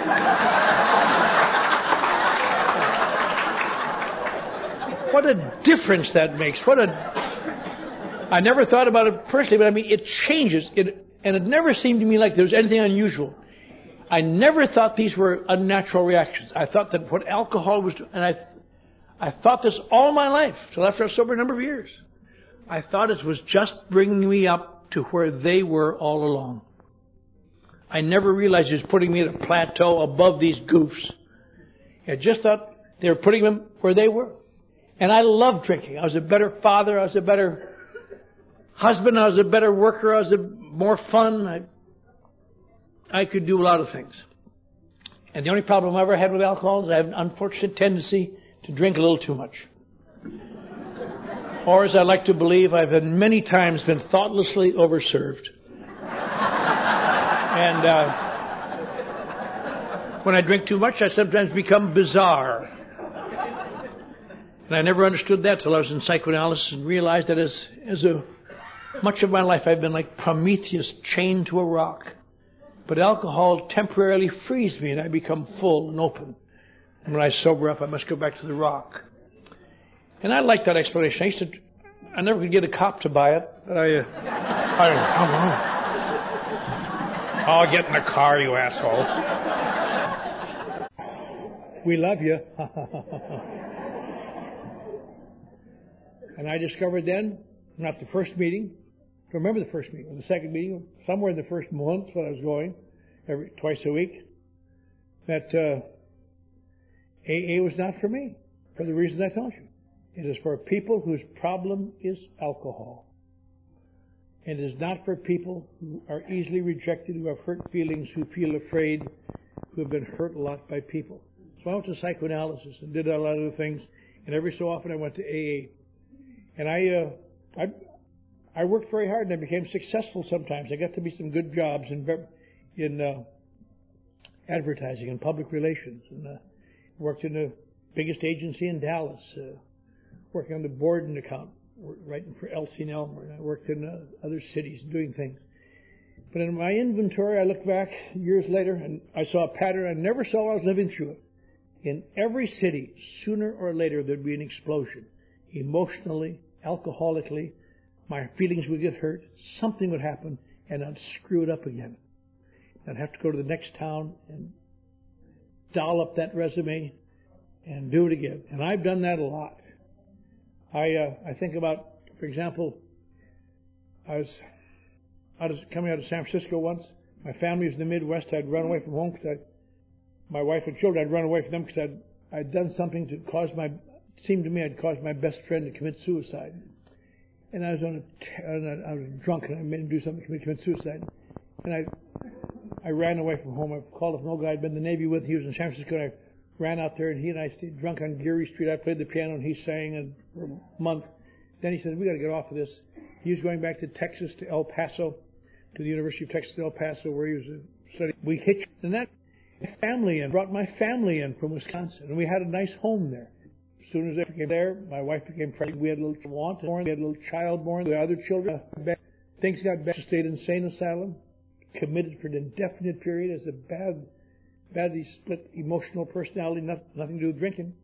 What a difference that makes. What a... I never thought about it personally, but I mean, it changes. It, and it never seemed to me like there was anything unusual. I never thought these were unnatural reactions. I thought that what alcohol was doing, and I, I thought this all my life, till after a sober number of years. I thought it was just bringing me up to where they were all along. I never realized it was putting me at a plateau above these goofs. I just thought they were putting them where they were. And I loved drinking. I was a better father. I was a better husband. I was a better worker. I was a, more fun. I, I could do a lot of things. And the only problem I ever had with alcohol is I have an unfortunate tendency to drink a little too much. Or as I like to believe, I've been many times been thoughtlessly overserved. And uh, when I drink too much, I sometimes become bizarre. And I never understood that till I was in psychoanalysis and realized that as, as a, much of my life I've been like Prometheus chained to a rock. But alcohol temporarily frees me and I become full and open. And when I sober up, I must go back to the rock. And I like that explanation. I used to, I never could get a cop to buy it, but I, uh, I come on. Oh, get in the car, you asshole. We love you. And I discovered then, not the first meeting, I remember the first meeting, or the second meeting, somewhere in the first month when I was going, every twice a week, that uh, A A was not for me, for the reasons I told you. It is for people whose problem is alcohol. And it is not for people who are easily rejected, who have hurt feelings, who feel afraid, who have been hurt a lot by people. So I went to psychoanalysis and did a lot of the things, and every so often I went to A A. And I, uh, I, I worked very hard, and I became successful sometimes. I got to be some good jobs in in uh, advertising and public relations, and uh, worked in the biggest agency in Dallas, uh, working on the Borden account, writing for Elsie and Elmer. And I worked in uh, other cities doing things. But in my inventory, I looked back years later, and I saw a pattern I never saw while I was living through it. In every city, sooner or later, there'd be an explosion. Emotionally, alcoholically, my feelings would get hurt, something would happen, and I'd screw it up again. I'd have to go to the next town and doll up that resume and do it again. And I've done that a lot. I uh, I think about, for example, I was, I was coming out of San Francisco once. My family was in the Midwest. I'd run away from home because I, my wife and children, I'd run away from them because I'd, I'd done something to cause my, it seemed to me I'd caused my best friend to commit suicide. And I was on a, I was drunk and I made him do something to commit suicide. And I, I ran away from home. I called up an old guy I'd been in the Navy with. He was in San Francisco, and I ran out there, and he and I stayed drunk on Geary Street. I played the piano, and he sang and for a month. Then he said, "We got to get off of this." He was going back to Texas, to El Paso, to the University of Texas El Paso, where he was studying. We hitched, and that family in, brought my family in from Wisconsin, and we had a nice home there. As soon as I came there, my wife became pregnant. We had a little want born. We had a little child born. The other children, things got bad. Stayed in insane asylum, committed for an indefinite period as a bad, badly split emotional personality, nothing, nothing to do with drinking.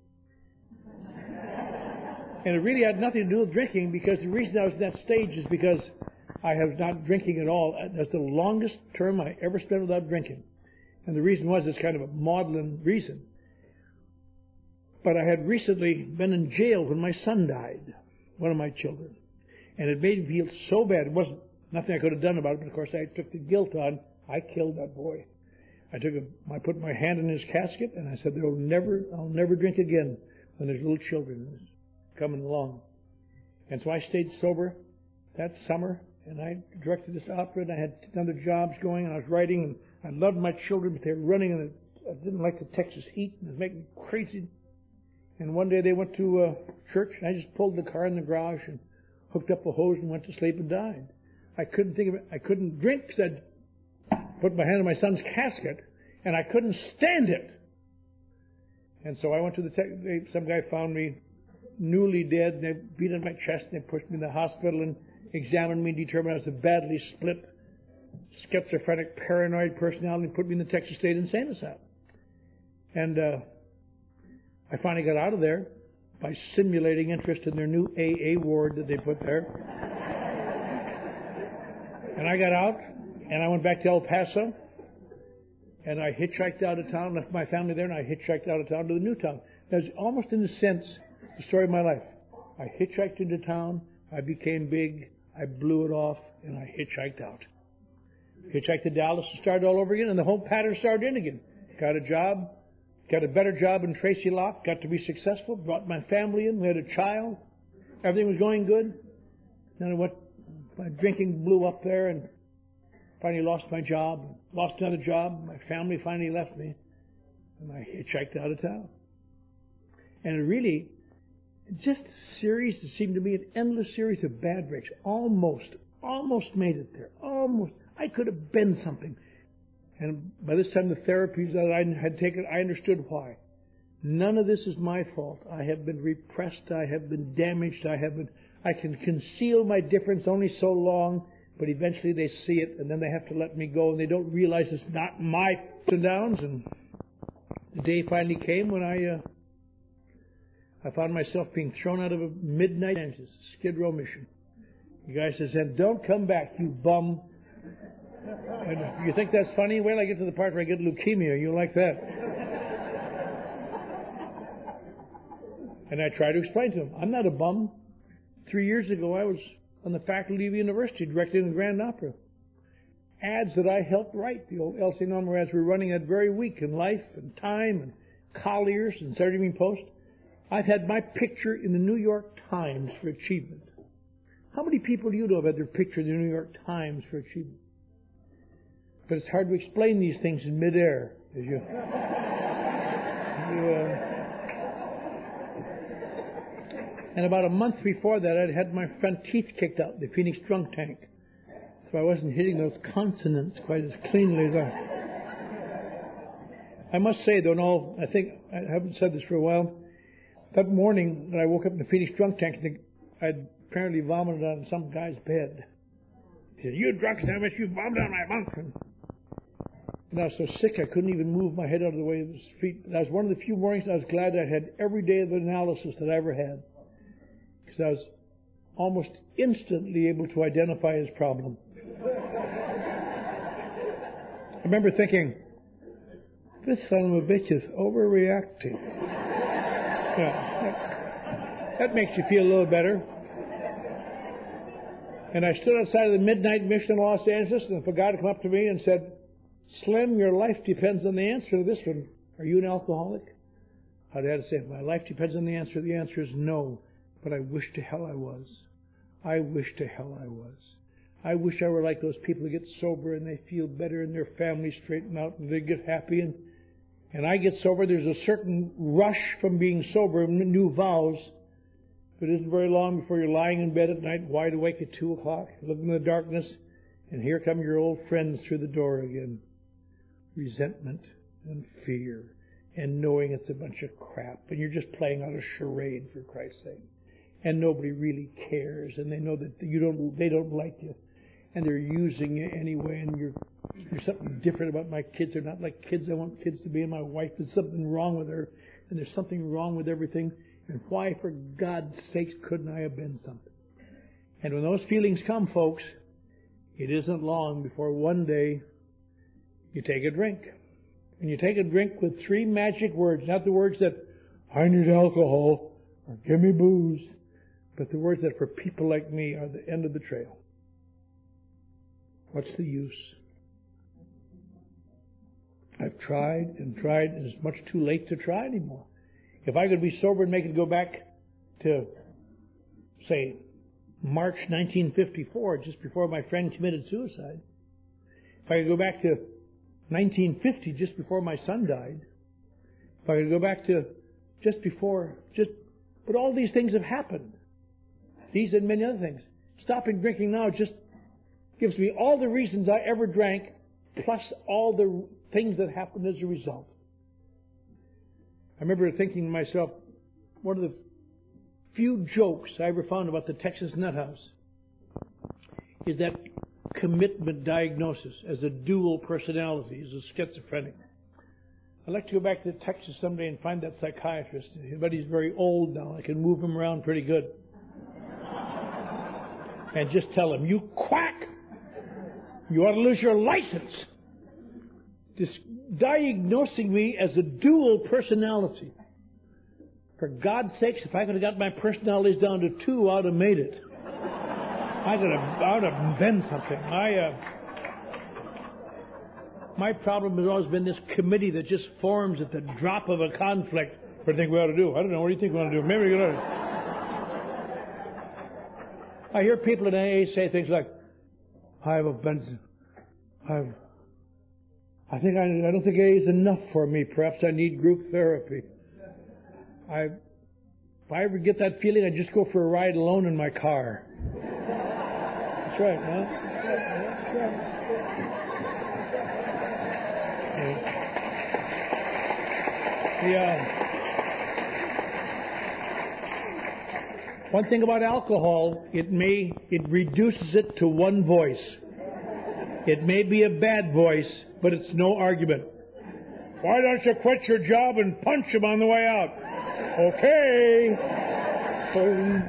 And it really had nothing to do with drinking, because the reason I was in that stage is because I was not drinking at all. That's the longest term I ever spent without drinking. And the reason was, it's kind of a maudlin reason. But I had recently been in jail when my son died, one of my children. And it made me feel so bad. It wasn't nothing I could have done about it, but of course I took the guilt on. I killed that boy. I took a, I put my hand in his casket, and I said, "There'll never, I'll never drink again when there's little children coming along." And so I stayed sober that summer, and I directed this opera, and I had other jobs going, and I was writing, and I loved my children, but they were running, and I didn't like the Texas heat, and it was making me crazy. And one day they went to uh, church, and I just pulled the car in the garage and hooked up a hose and went to sleep and died. I couldn't think of it. I couldn't drink because I'd put my hand on my son's casket, and I couldn't stand it. And so I went to the tech, they, some guy found me newly dead, and they beat on my chest, and they pushed me in the hospital and examined me and determined I was a badly split schizophrenic paranoid personality, and put me in the Texas State Insane Asylum. And uh, I finally got out of there by simulating interest in their new A A ward that they put there. And I got out, and I went back to El Paso, and I hitchhiked out of town, left my family there, and I hitchhiked out of town to the new town. It was almost in the sense the story of my life. I hitchhiked into town. I became big. I blew it off, and I hitchhiked out. Hitchhiked to Dallas to start all over again, and the whole pattern started in again. Got a job. Got a better job in Tracy Lock. Got to be successful. Brought my family in. We had a child. Everything was going good. Then what? My drinking blew up there, and finally lost my job. Lost another job. My family finally left me, and I hitchhiked out of town. And it really, just a series, it seemed to me an endless series of bad breaks. Almost, almost made it there. Almost. I could have been something. And by this time, the therapies that I had taken, I understood why. None of this is my fault. I have been repressed. I have been damaged. I have been, I can conceal my difference only so long, but eventually they see it, and then they have to let me go, and they don't realize it's not my ups and downs. And the day finally came when I, uh, I found myself being thrown out of a midnight Skid Row mission. The guy says, "And don't come back, you bum." And you think that's funny? Wait till I get to the part where I get leukemia. You'll like that. And I try to explain to him, I'm not a bum. Three years ago, I was on the faculty of the university directing the Grand Opera. Ads that I helped write, the old L C number ads were running that very week in Life and Time and Collier's and Saturday Evening Post. I've had my picture in the New York Times for achievement. How many people do you know have had their picture in the New York Times for achievement? But it's hard to explain these things in midair, as you. you uh, and about a month before that, I'd had my front teeth kicked out, the Phoenix drunk tank, so I wasn't hitting those consonants quite as cleanly as I. I must say, though, no, I think I haven't said this for a while. That morning, when I woke up in the Phoenix drunk tank, I'd apparently vomited on some guy's bed. He said, "You drunk sandwich, you vomited on my bunk." And I was so sick I couldn't even move my head out of the way of his feet. That was one of the few mornings I was glad I had every day of analysis that I ever had. Because I was almost instantly able to identify his problem. I remember thinking, this son of a bitch is overreacting. Yeah, that, that makes you feel a little better. And I stood outside of the Midnight Mission in Los Angeles, and a guy come up to me and said, "Slim, your life depends on the answer to this one. Are you an alcoholic?" I'd had to say, "My life depends on the answer. The answer is no, but I wish to hell I was. I wish to hell I was. I wish I were like those people who get sober and they feel better and their families straighten out and they get happy. And, and I get sober. There's a certain rush from being sober, new vows. But it isn't very long before you're lying in bed at night, wide awake at two o'clock, looking in the darkness, and here come your old friends through the door again. Resentment and fear and knowing it's a bunch of crap and you're just playing out a charade, for Christ's sake. And nobody really cares, and they know that you don't, they don't like you, and they're using you anyway, and you're, there's something different about my kids. They're not like kids I want kids to be, and my wife, there's something wrong with her, and there's something wrong with everything. And why, for God's sakes, couldn't I have been something? And when those feelings come, folks, it isn't long before one day you take a drink. And you take a drink with three magic words, not the words that, "I need alcohol," or "give me booze," but the words that for people like me are the end of the trail. What's the use? I've tried and tried, and it's much too late to try anymore. If I could be sober and make it go back to, say, March nineteen fifty-four, just before my friend committed suicide, if I could go back to nineteen fifty, just before my son died, if I could go back to just before, just, but all these things have happened. These and many other things. Stopping drinking now just gives me all the reasons I ever drank, plus all the things that happened as a result. I remember thinking to myself, one of the few jokes I ever found about the Texas Nut House is that commitment diagnosis as a dual personality, as a schizophrenic. I'd like to go back to Texas someday and find that psychiatrist, but he's very old now. I can move him around pretty good. And just tell him, "You quack! You ought to lose your license." This diagnosing me as a dual personality. For God's sakes, if I could have got my personalities down to two, I would have made it. I could have, I would have been something. I, uh, my problem has always been this committee that just forms at the drop of a conflict. What do you think we ought to do? I don't know. What do you think we ought to do? Maybe we ought to. I hear people in A A say things like, I've been, I've, I think I, I don't think A A is enough for me. Perhaps I need group therapy. I, if I ever get that feeling, I just go for a ride alone in my car. That's right, man. That's right. Yeah. One thing about alcohol, it may, it reduces it to one voice. It may be a bad voice, but it's no argument. Why don't you quit your job and punch him on the way out? Okay. So,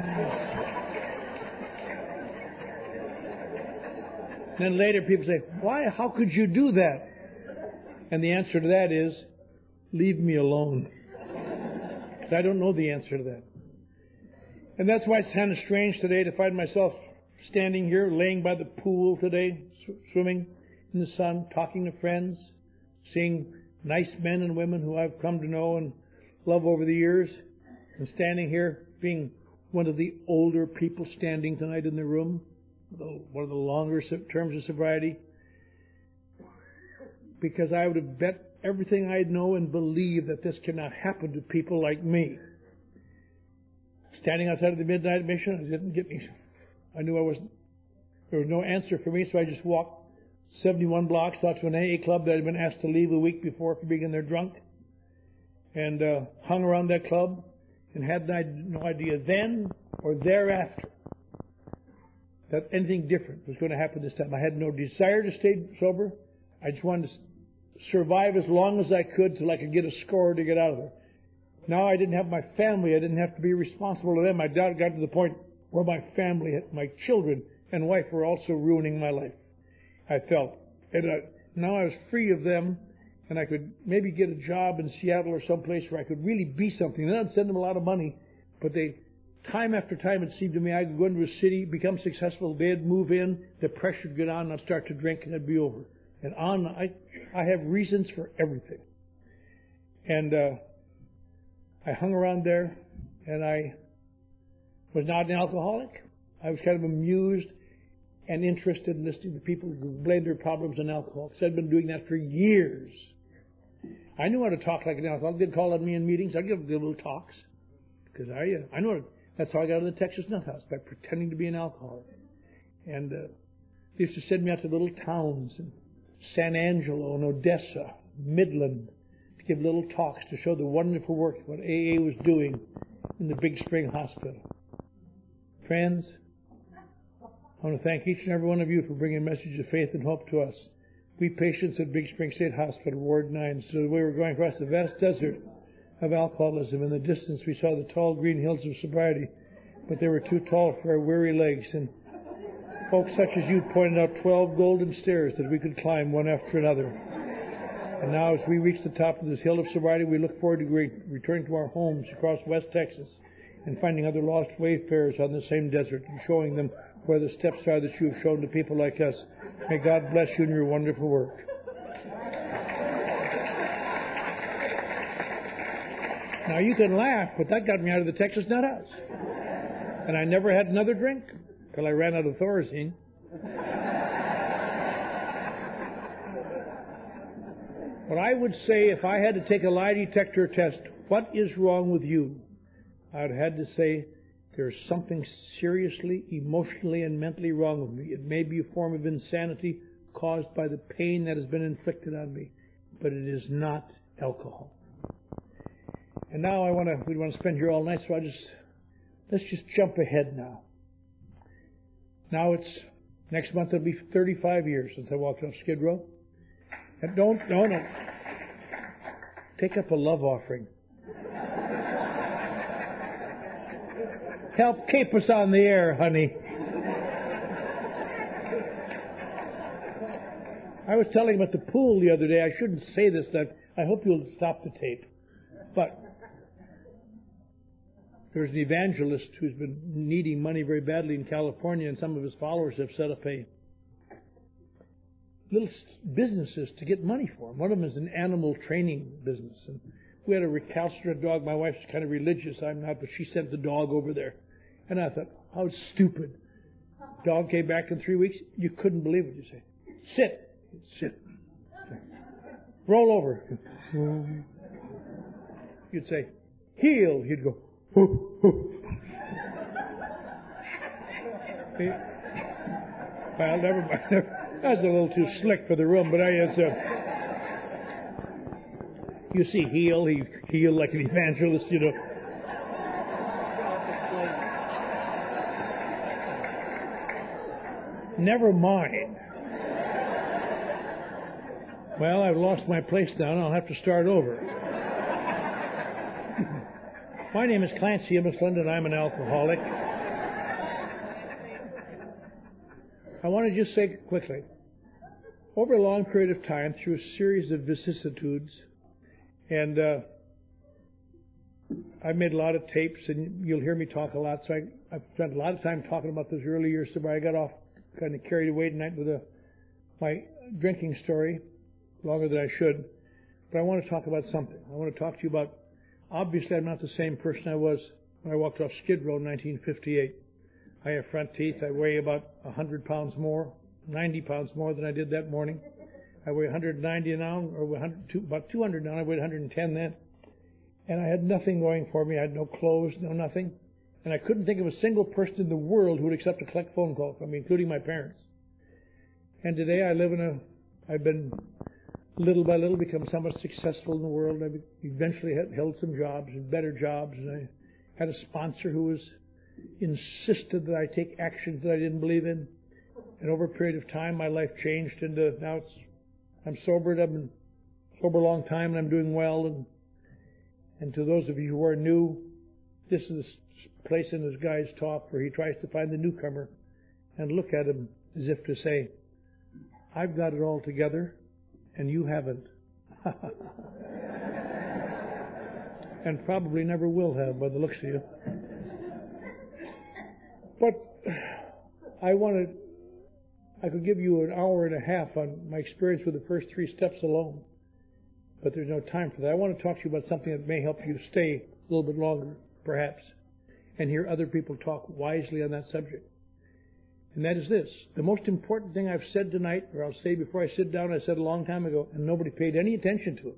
then later people say, why, how could you do that? And the answer to that is, leave me alone. Because I don't know the answer to that. And that's why it's kind of strange today to find myself standing here, laying by the pool today, sw- swimming in the sun, talking to friends, seeing nice men and women who I've come to know and love over the years, and standing here being one of the older people standing tonight in the room, one of the longer terms of sobriety, because I would have bet everything I know and believe that this cannot happen to people like me. Standing outside of the Midnight Mission, it didn't get me. I knew I wasn't, there was no answer for me, so I just walked seventy-one blocks out to an A A club that I'd been asked to leave a week before for being in there drunk, and uh, hung around that club and had no idea then or thereafter that anything different was going to happen this time. I had no desire to stay sober. I just wanted to survive as long as I could till I could get a score to get out of there. Now I didn't have my family. I didn't have to be responsible to them. I got to the point where my family, my children and wife were also ruining my life, I felt. And uh, now I was free of them, and I could maybe get a job in Seattle or someplace where I could really be something. Then I'd send them a lot of money, but they, time after time, it seemed to me I could go into a city, become successful, they'd move in, the pressure would get on, and I'd start to drink, and it'd be over. And on, I, I have reasons for everything. And uh, I hung around there, and I was not an alcoholic. I was kind of amused and interested in listening to people who blame their problems on alcohol, because I'd been doing that for years. I knew how to talk like an alcoholic. They'd call on me in meetings. I'd give little talks, because I, uh, I know that's how I got out of the Texas Nut House, by pretending to be an alcoholic. And uh, they used to send me out to little towns in San Angelo and Odessa, Midland, to give little talks to show the wonderful work what A A was doing in the Big Spring Hospital. Friends, I want to thank each and every one of you for bringing a message of faith and hope to us. We patients at Big Spring State Hospital, Ward nine, so we were going across the vast desert of alcoholism. In the distance, we saw the tall green hills of sobriety, but they were too tall for our weary legs. And folks such as you pointed out twelve golden stairs that we could climb one after another. And now, as we reach the top of this hill of sobriety, we look forward to re- returning to our homes across West Texas and finding other lost wayfarers on the same desert and showing them where the steps are that you have shown to people like us. May God bless you in your wonderful work. Now, you can laugh, but that got me out of the Texas Nut House. And I never had another drink till I ran out of Thorazine. But I would say, if I had to take a lie detector test, what is wrong with you? I would have had to say, there's something seriously, emotionally, and mentally wrong with me. It may be a form of insanity caused by the pain that has been inflicted on me, but it is not alcohol. And now I want to, we want to spend here all night, so I just, let's just jump ahead now. Now it's, next month it'll be thirty-five years since I walked off Skid Row. And don't, no, no. Take up a love offering. Help keep us on the air, honey. I was telling him at the pool the other day, I shouldn't say this, that I hope you'll stop the tape. But There's an evangelist who's been needing money very badly in California, and some of his followers have set up a little businesses to get money for him. One of them is an animal training business. And we had a recalcitrant dog. My wife's kind of religious. I'm not, but she sent the dog over there. And I thought, how stupid. Dog came back in three weeks. You couldn't believe it. You say, sit. Sit. Roll over. You'd say, heel. He'd go, hoo, hoo. Well, never mind. That's a little too slick for the room, but I, it's a, you see heel, he heel like an evangelist, you know. Never mind. Well, I've lost my place down. I'll have to start over. My name is Clancy Immisland, and I'm an alcoholic. I want to just say quickly, over a long period of time, through a series of vicissitudes, and uh, I've made a lot of tapes, and you'll hear me talk a lot, so I, I've spent a lot of time talking about those early years, so I got off kind of carried away tonight with a, my drinking story, longer than I should, but I want to talk about something. I want to talk to you about, obviously I'm not the same person I was when I walked off Skid Row in nineteen fifty-eight. I have front teeth. I weigh about one hundred pounds more, ninety pounds more than I did that morning. I weigh one hundred ninety now, or one hundred, about two hundred now. I weighed one hundred ten then. And I had nothing going for me. I had no clothes, no nothing. And I couldn't think of a single person in the world who would accept a collect phone call from me, including my parents. And today I live in a, I've been little by little become somewhat successful in the world. I eventually had held some jobs and better jobs. And I had a sponsor who was insisted that I take actions that I didn't believe in. And over a period of time, my life changed into, now it's, I'm sobered, I've been sober a long time, and I'm doing well. And and to those of you who are new, this is a place in this guy's talk where he tries to find the newcomer and look at him as if to say, I've got it all together, and you haven't. And probably never will have by the looks of you. But I wanted, I could give you an hour and a half on my experience with the first three steps alone, but there's no time for that. I want to talk to you about something that may help you stay a little bit longer, perhaps, and hear other people talk wisely on that subject. And that is this. The most important thing I've said tonight, or I'll say before I sit down, I said a long time ago, and nobody paid any attention to it.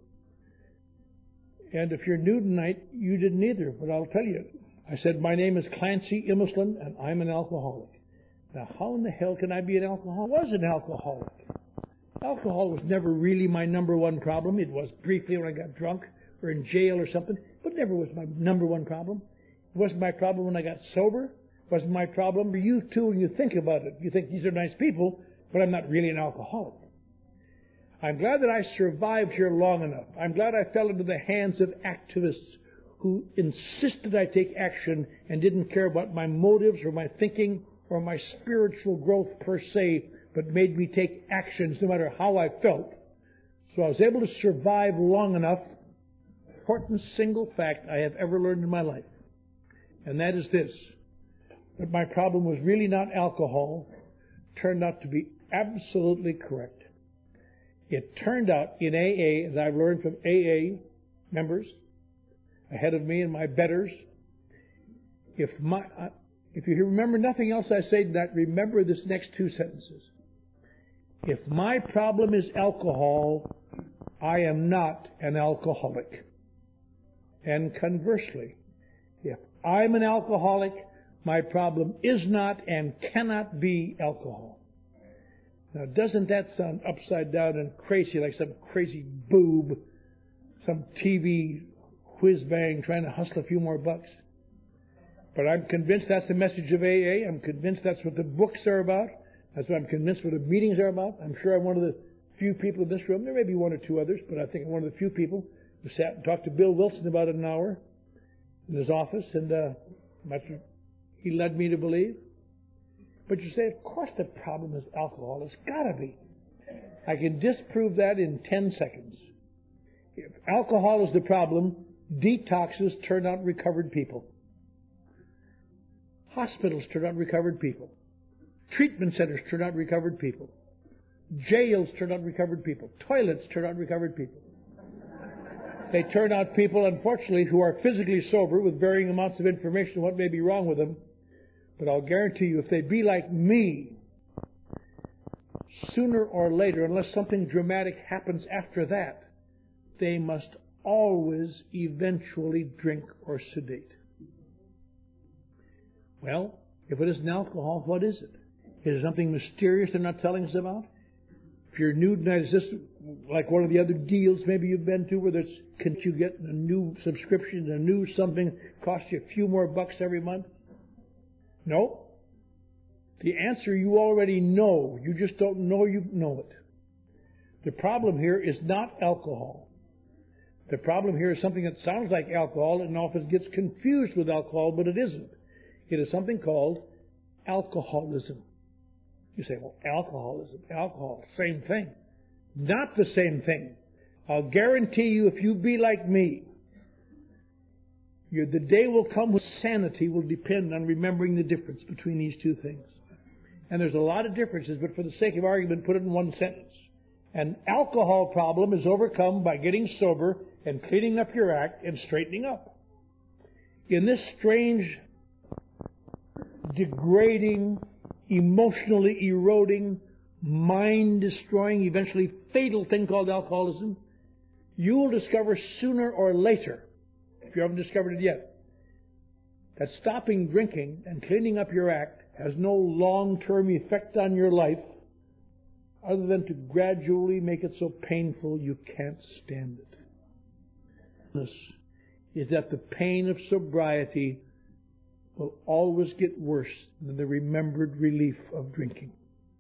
And if you're new tonight, you didn't either, but I'll tell you. I said, my name is Clancy Immisland, and I'm an alcoholic. Now, how in the hell can I be an alcoholic? I was an alcoholic. Alcohol was never really my number one problem. It was briefly when I got drunk or in jail or something, but never was my number one problem. It wasn't my problem when I got sober. It wasn't my problem for you, too, when you think about it. You think these are nice people, but I'm not really an alcoholic. I'm glad that I survived here long enough. I'm glad I fell into the hands of activists who insisted I take action and didn't care about my motives or my thinking or my spiritual growth per se, but made me take actions no matter how I felt. So I was able to survive long enough. Important single fact I have ever learned in my life, and that is this, that my problem was really not alcohol, turned out to be absolutely correct. It turned out in A A, as I've learned from A A members ahead of me and my betters, if my uh, if you remember nothing else I say tonight, remember this next two sentences. If my problem is alcohol, I am not an alcoholic. And conversely, if I'm an alcoholic, my problem is not and cannot be alcohol. Now, doesn't that sound upside down and crazy, like some crazy boob, some T V whiz bang trying to hustle a few more bucks? But I'm convinced that's the message of A A. I'm convinced that's what the books are about. That's what I'm convinced what the meetings are about. I'm sure I'm one of the few people in this room. There may be one or two others, but I think I'm one of the few people who sat and talked to Bill Wilson about an hour in his office, and uh, that's what he led me to believe. But you say, of course the problem is alcohol. It's got to be. I can disprove that in ten seconds. If alcohol is the problem, detoxes turn out recovered people. Hospitals turn out recovered people. Treatment centers turn out recovered people. Jails turn out recovered people. Toilets turn out recovered people. They turn out people, unfortunately, who are physically sober with varying amounts of information on what may be wrong with them. But I'll guarantee you, if they be like me, sooner or later, unless something dramatic happens after that, they must always eventually drink or sedate. Well, if it isn't alcohol, what is it? Is it something mysterious they're not telling us about? If you're new tonight, is this like one of the other deals maybe you've been to where there's, can you get a new subscription, a new something, costs you a few more bucks every month? No. The answer you already know. You just don't know you know it. The problem here is not alcohol. The problem here is something that sounds like alcohol and often gets confused with alcohol, but it isn't. It is something called alcoholism. You say, well, alcoholism, alcohol, same thing. Not the same thing. I'll guarantee you, if you be like me, you, the day will come when sanity will depend on remembering the difference between these two things. And there's a lot of differences, but for the sake of argument, put it in one sentence. An alcohol problem is overcome by getting sober and cleaning up your act and straightening up. In this strange, degrading, emotionally eroding, mind-destroying, eventually fatal thing called alcoholism, you will discover sooner or later, if you haven't discovered it yet, that stopping drinking and cleaning up your act has no long-term effect on your life other than to gradually make it so painful you can't stand it. This is that the pain of sobriety will always get worse than the remembered relief of drinking.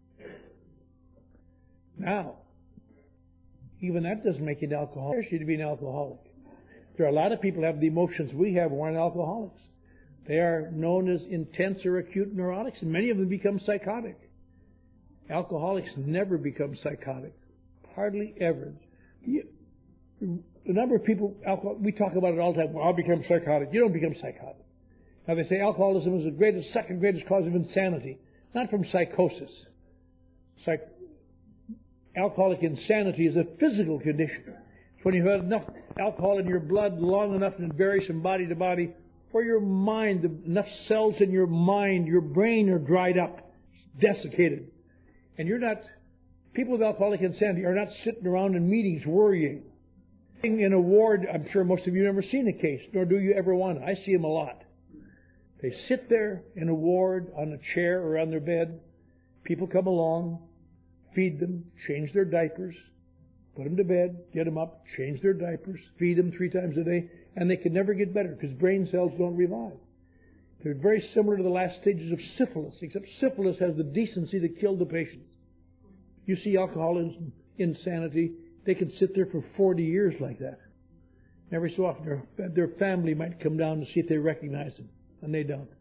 Now, even that doesn't make you an alcoholic. It forces you to be an alcoholic. There are a lot of people who have the emotions we have who aren't alcoholics. They are known as intense or acute neurotics, and many of them become psychotic. Alcoholics never become psychotic. Hardly ever. You, the number of people, alcohol, we talk about it all the time, well, I'll become psychotic. You don't become psychotic. Now they say alcoholism is the greatest, second greatest cause of insanity. Not from psychosis. Psych- alcoholic insanity is a physical condition. It's when you've had enough alcohol in your blood long enough and it varies from body to body, for your mind, the, enough cells in your mind, your brain are dried up, desiccated. And you're not, people with alcoholic insanity are not sitting around in meetings worrying. In a ward, I'm sure most of you have never seen a case, nor do you ever want to. I see them a lot. They sit there in a ward on a chair or on their bed. People come along, feed them, change their diapers, put them to bed, get them up, change their diapers, feed them three times a day, and they can never get better because brain cells don't revive. They're very similar to the last stages of syphilis, except syphilis has the decency to kill the patient. You see alcoholism, insanity, they can sit there for forty years like that. Every so often their, their family might come down to see if they recognize them, and they don't.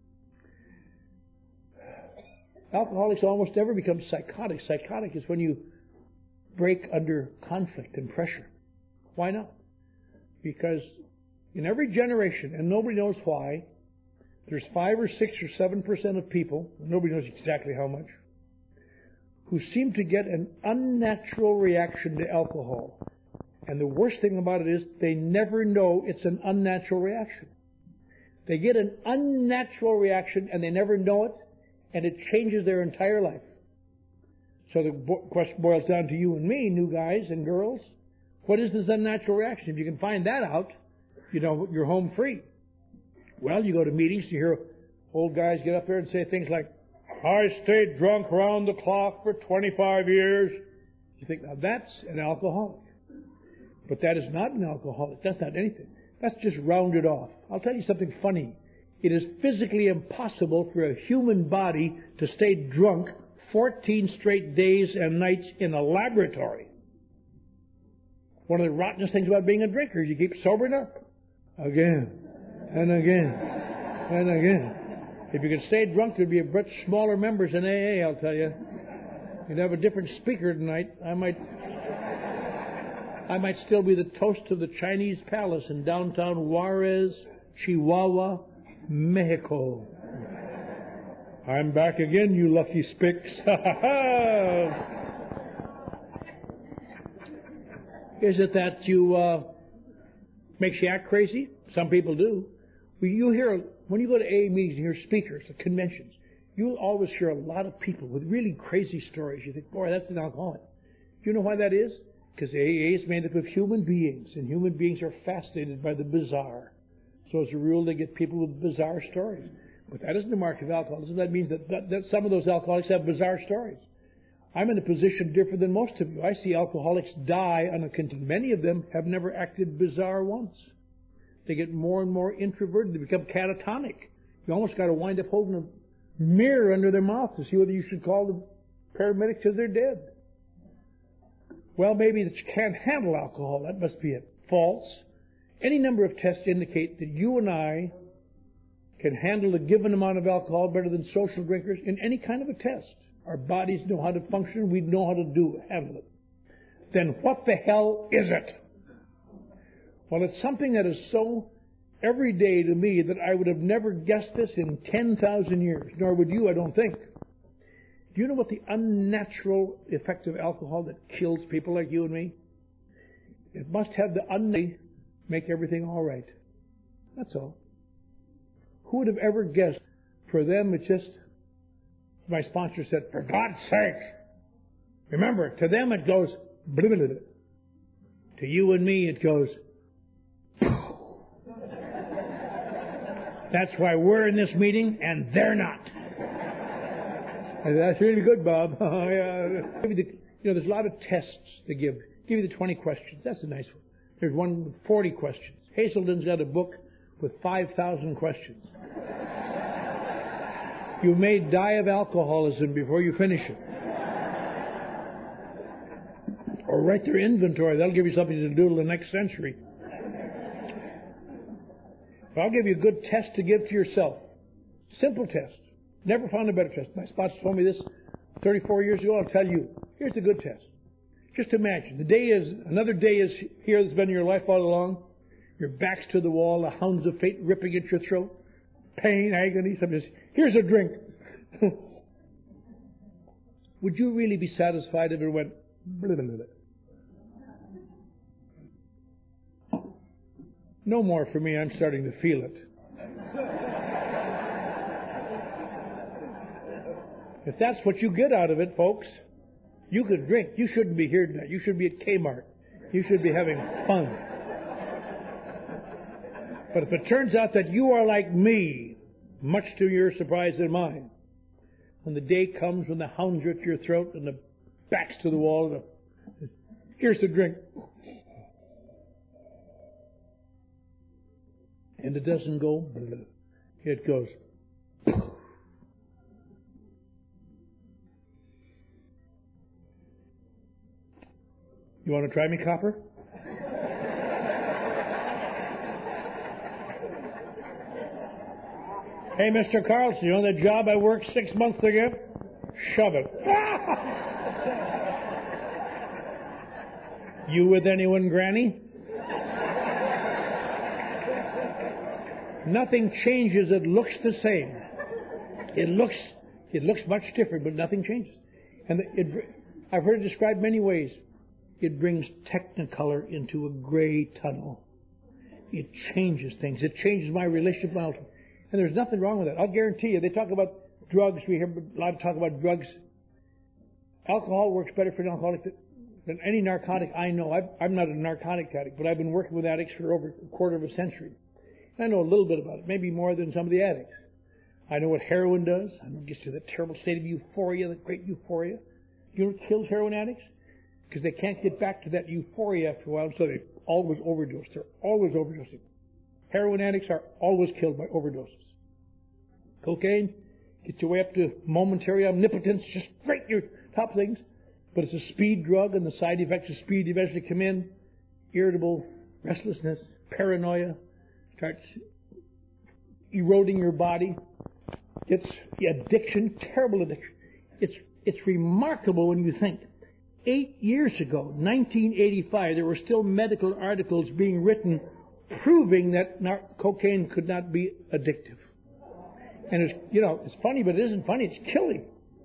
Alcoholics almost never become psychotic. Psychotic is when you break under conflict and pressure. Why not? Because in every generation, and nobody knows why, there's five or six or seven percent of people, nobody knows exactly how much, who seem to get an unnatural reaction to alcohol. And the worst thing about it is they never know it's an unnatural reaction. They get an unnatural reaction and they never know it, and it changes their entire life. So the question boils down to you and me, new guys and girls. What is this unnatural reaction? If you can find that out, you know, you're home free. Well, you go to meetings, you hear old guys get up there and say things like, I stayed drunk around the clock for twenty-five years. You think, now that's an alcoholic. But that is not an alcoholic. That's not anything. That's just rounded off. I'll tell you something funny. It is physically impossible for a human body to stay drunk fourteen straight days and nights in a laboratory. One of the rottenest things about being a drinker is you keep sobering up again and again and again. If you could stay drunk, there'd be a much smaller members in A A, I'll tell you. You'd have a different speaker tonight. I might, I might still be the toast of the Chinese palace in downtown Juarez, Chihuahua, Mexico. I'm back again, you lucky spicks. Is it that you uh, makes you act crazy? Some people do. Well, you hear when you go to A A meetings, you hear speakers at conventions. You'll always hear a lot of people with really crazy stories. You think, boy, that's an alcoholic. Do you know why that is? Because A A is made up of human beings, and human beings are fascinated by the bizarre. So as a rule, they get people with bizarre stories. But that isn't the mark of alcoholism. That means that, that, that some of those alcoholics have bizarre stories. I'm in a position different than most of you. I see alcoholics die on a continue. Many of them have never acted bizarre once. They get more and more introverted. They become catatonic. You almost got to wind up holding a mirror under their mouth to see whether you should call the paramedics because they're dead. Well, maybe that you can't handle alcohol. That must be it. False. Any number of tests indicate that you and I can handle a given amount of alcohol better than social drinkers in any kind of a test. Our bodies know how to function. We know how to do handle it. Then what the hell is it? Well, it's something that is so everyday to me that I would have never guessed this in ten thousand years. Nor would you, I don't think. Do you know what the unnatural effect of alcohol that kills people like you and me? It must have the unnatural make everything all right. That's all. Who would have ever guessed? For them, it just, my sponsor said, for God's sake. Remember, to them it goes, blah, blah, blah. To you and me it goes, that's why we're in this meeting and they're not. That's really good, Bob. You know, there's a lot of tests they give. Give you the twenty questions. That's a nice one. There's one with forty questions. Hazelden's got a book with five thousand questions. You may die of alcoholism before you finish it. Or write their inventory. That'll give you something to do till the next century. But I'll give you a good test to give to yourself. Simple test. Never found a better test. My spots told me this thirty-four years ago. I'll tell you. Here's the good test. Just imagine. The day is, another day is here that's been in your life all along. Your back's to the wall, the hounds of fate ripping at your throat. Pain, agony, something. Here's a drink. Would you really be satisfied if it went blah, blah, blah? No more for me. I'm starting to feel it. If that's what you get out of it, folks, you could drink. You shouldn't be here tonight. You should be at Kmart. You should be having fun. But if it turns out that you are like me, much to your surprise and mine, when the day comes when the hounds are at your throat and the back's to the wall, the, here's the drink. And it doesn't go, blah, it goes. You want to try me, Copper? Hey, Mister Carlson, you know that job I worked six months to get? Shove it. You with anyone, Granny? Nothing changes. It looks the same. It looks it looks much different, but nothing changes. And it, I've heard it described many ways. It brings Technicolor into a gray tunnel. It changes things. It changes my relationship with alcohol. And there's nothing wrong with that. I'll guarantee you. They talk about drugs. We hear a lot of talk about drugs. Alcohol works better for an alcoholic than any narcotic I know. I've, I'm not a narcotic addict, but I've been working with addicts for over a quarter of a century. I know a little bit about it, maybe more than some of the addicts. I know what heroin does. I know it gets to that terrible state of euphoria, that great euphoria. You know what kills heroin addicts? Because they can't get back to that euphoria after a while, so they always overdose. They're always overdosing. Heroin addicts are always killed by overdoses. Cocaine gets you way up to momentary omnipotence, just right your top things. But it's a speed drug, and the side effects of speed eventually come in. Irritable, restlessness, paranoia, starts eroding your body. It's addiction, terrible addiction. It's it's remarkable when you think. Eight years ago, nineteen eighty-five, there were still medical articles being written proving that nar- cocaine could not be addictive. And it's, you know, it's funny, but it isn't funny. It's killing.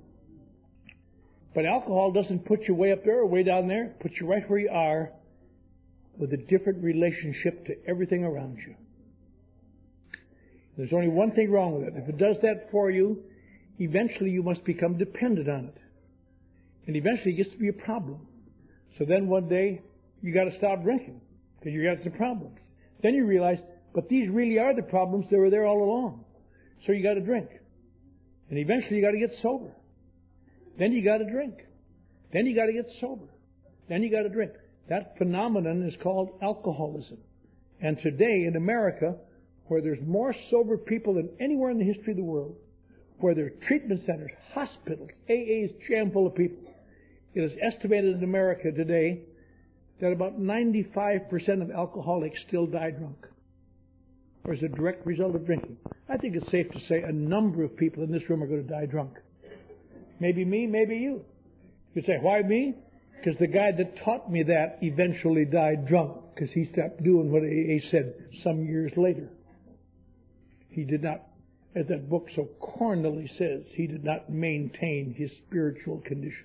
But alcohol doesn't put you way up there or way down there. It puts you right where you are with a different relationship to everything around you. There's only one thing wrong with it. If it does that for you, eventually you must become dependent on it. And eventually it gets to be a problem. So then one day you got to stop drinking because you got some problems. Then you realize, but these really are the problems that were there all along. So you got to drink. And eventually you got to get sober. Then you got to drink. Then you got to get sober. Then you got to drink. That phenomenon is called alcoholism. And today in America, where there's more sober people than anywhere in the history of the world, where there are treatment centers, hospitals, A As jam full of people, it is estimated in America today that about ninety-five percent of alcoholics still die drunk, or as a direct result of drinking. I think it's safe to say a number of people in this room are going to die drunk. Maybe me, maybe you. You say, why me? Because the guy that taught me that eventually died drunk because he stopped doing what A A said some years later. He did not, as that book so cornily says, he did not maintain his spiritual condition.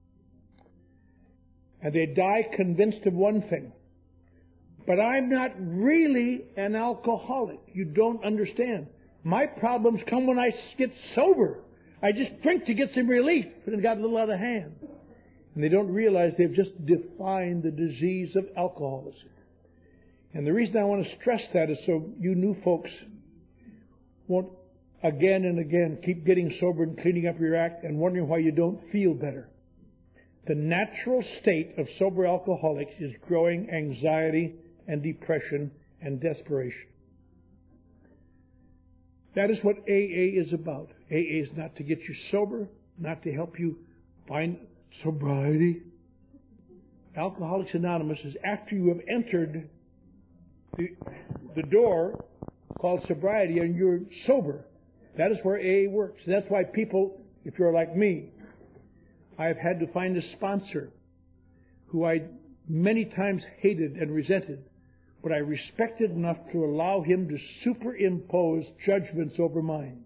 And they die convinced of one thing. But I'm not really an alcoholic. You don't understand. My problems come when I get sober. I just drink to get some relief, but it got a little out of hand. And they don't realize they've just defined the disease of alcoholism. And the reason I want to stress that is so you new folks won't again and again keep getting sober and cleaning up your act and wondering why you don't feel better. The natural state of sober alcoholics is growing anxiety and depression and desperation. That is what A A is about. A A is not to get you sober, not to help you find sobriety. Alcoholics Anonymous is after you have entered the, the door called sobriety and you're sober. That is where A A works. That's why people, if you're like me, I have had to find a sponsor who I many times hated and resented, but I respected enough to allow him to superimpose judgments over mine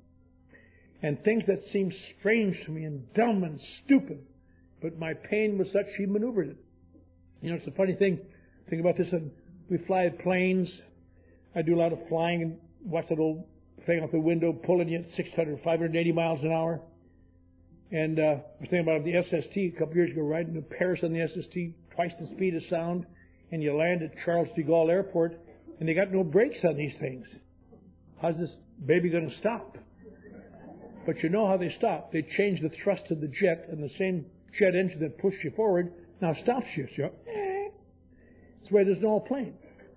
and things that seemed strange to me and dumb and stupid, but my pain was such he maneuvered it. You know, it's a funny thing. Think about this. We fly planes. I do a lot of flying and watch that old thing out the window pulling you at six hundred, five hundred eighty miles an hour. And uh, I was thinking about the S S T a couple years ago, riding to Paris on the S S T, twice the speed of sound, and you land at Charles de Gaulle Airport, and they got no brakes on these things. How's this baby going to stop? But you know how they stop. They change the thrust of the jet, and the same jet engine that pushed you forward now stops you. So, eh. It's the way there's no plane.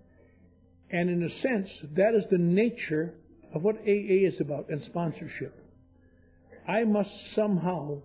And in a sense, that is the nature of what A A is about and sponsorship. I must somehow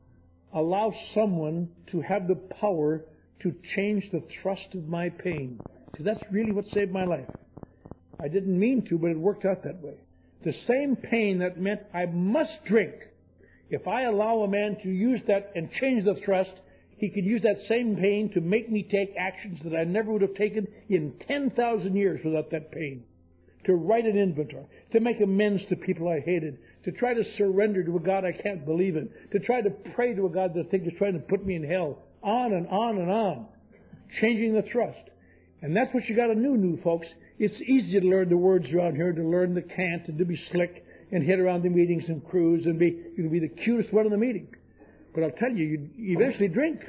allow someone to have the power to change the thrust of my pain. Because that's really what saved my life. I didn't mean to, but it worked out that way. The same pain that meant I must drink. If I allow a man to use that and change the thrust, he could use that same pain to make me take actions that I never would have taken in ten thousand years without that pain. To write an inventory, to make amends to people I hated, to try to surrender to a God I can't believe in, to try to pray to a God that I think is trying to put me in hell, on and on and on, changing the thrust. And that's what you got to do, new folks. It's easy to learn the words around here, to learn the cant, and to be slick and hit around the meetings and cruise and be you can be the cutest one in the meeting. But I'll tell you, you eventually drink.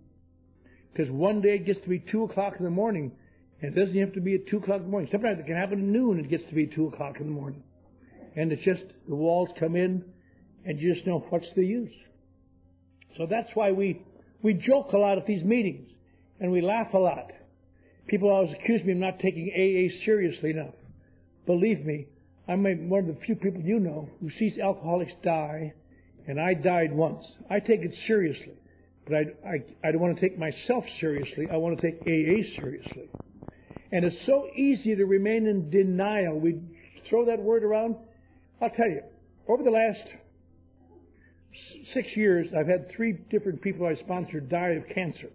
Because one day it gets to be two o'clock in the morning. And it doesn't have to be at two o'clock in the morning. Sometimes it can happen at noon and it gets to be two o'clock in the morning. And it's just, the walls come in and you just know what's the use. So that's why we, we joke a lot at these meetings. And we laugh a lot. People always accuse me of not taking A A seriously enough. Believe me, I'm one of the few people you know who sees alcoholics die, and I died once. I take it seriously. But I, I, I don't want to take myself seriously. I want to take A A seriously. And it's so easy to remain in denial. We throw that word around. I'll tell you, over the last six years, I've had three different people I sponsored die of cancer.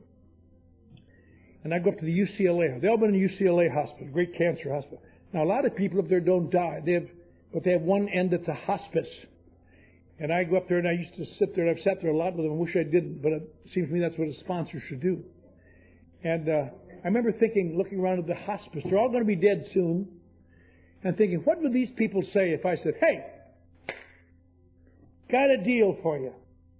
And I go up to the U C L A. They've all been in the U C L A hospital, great cancer hospital. Now, a lot of people up there don't die. They have but they have one end that's a hospice. And I go up there and I used to sit there, and I've sat there a lot with them. I wish I didn't, but it seems to me that's what a sponsor should do. And uh, I remember thinking, looking around at the hospice, they're all going to be dead soon, and thinking, what would these people say if I said, hey, got a deal for you.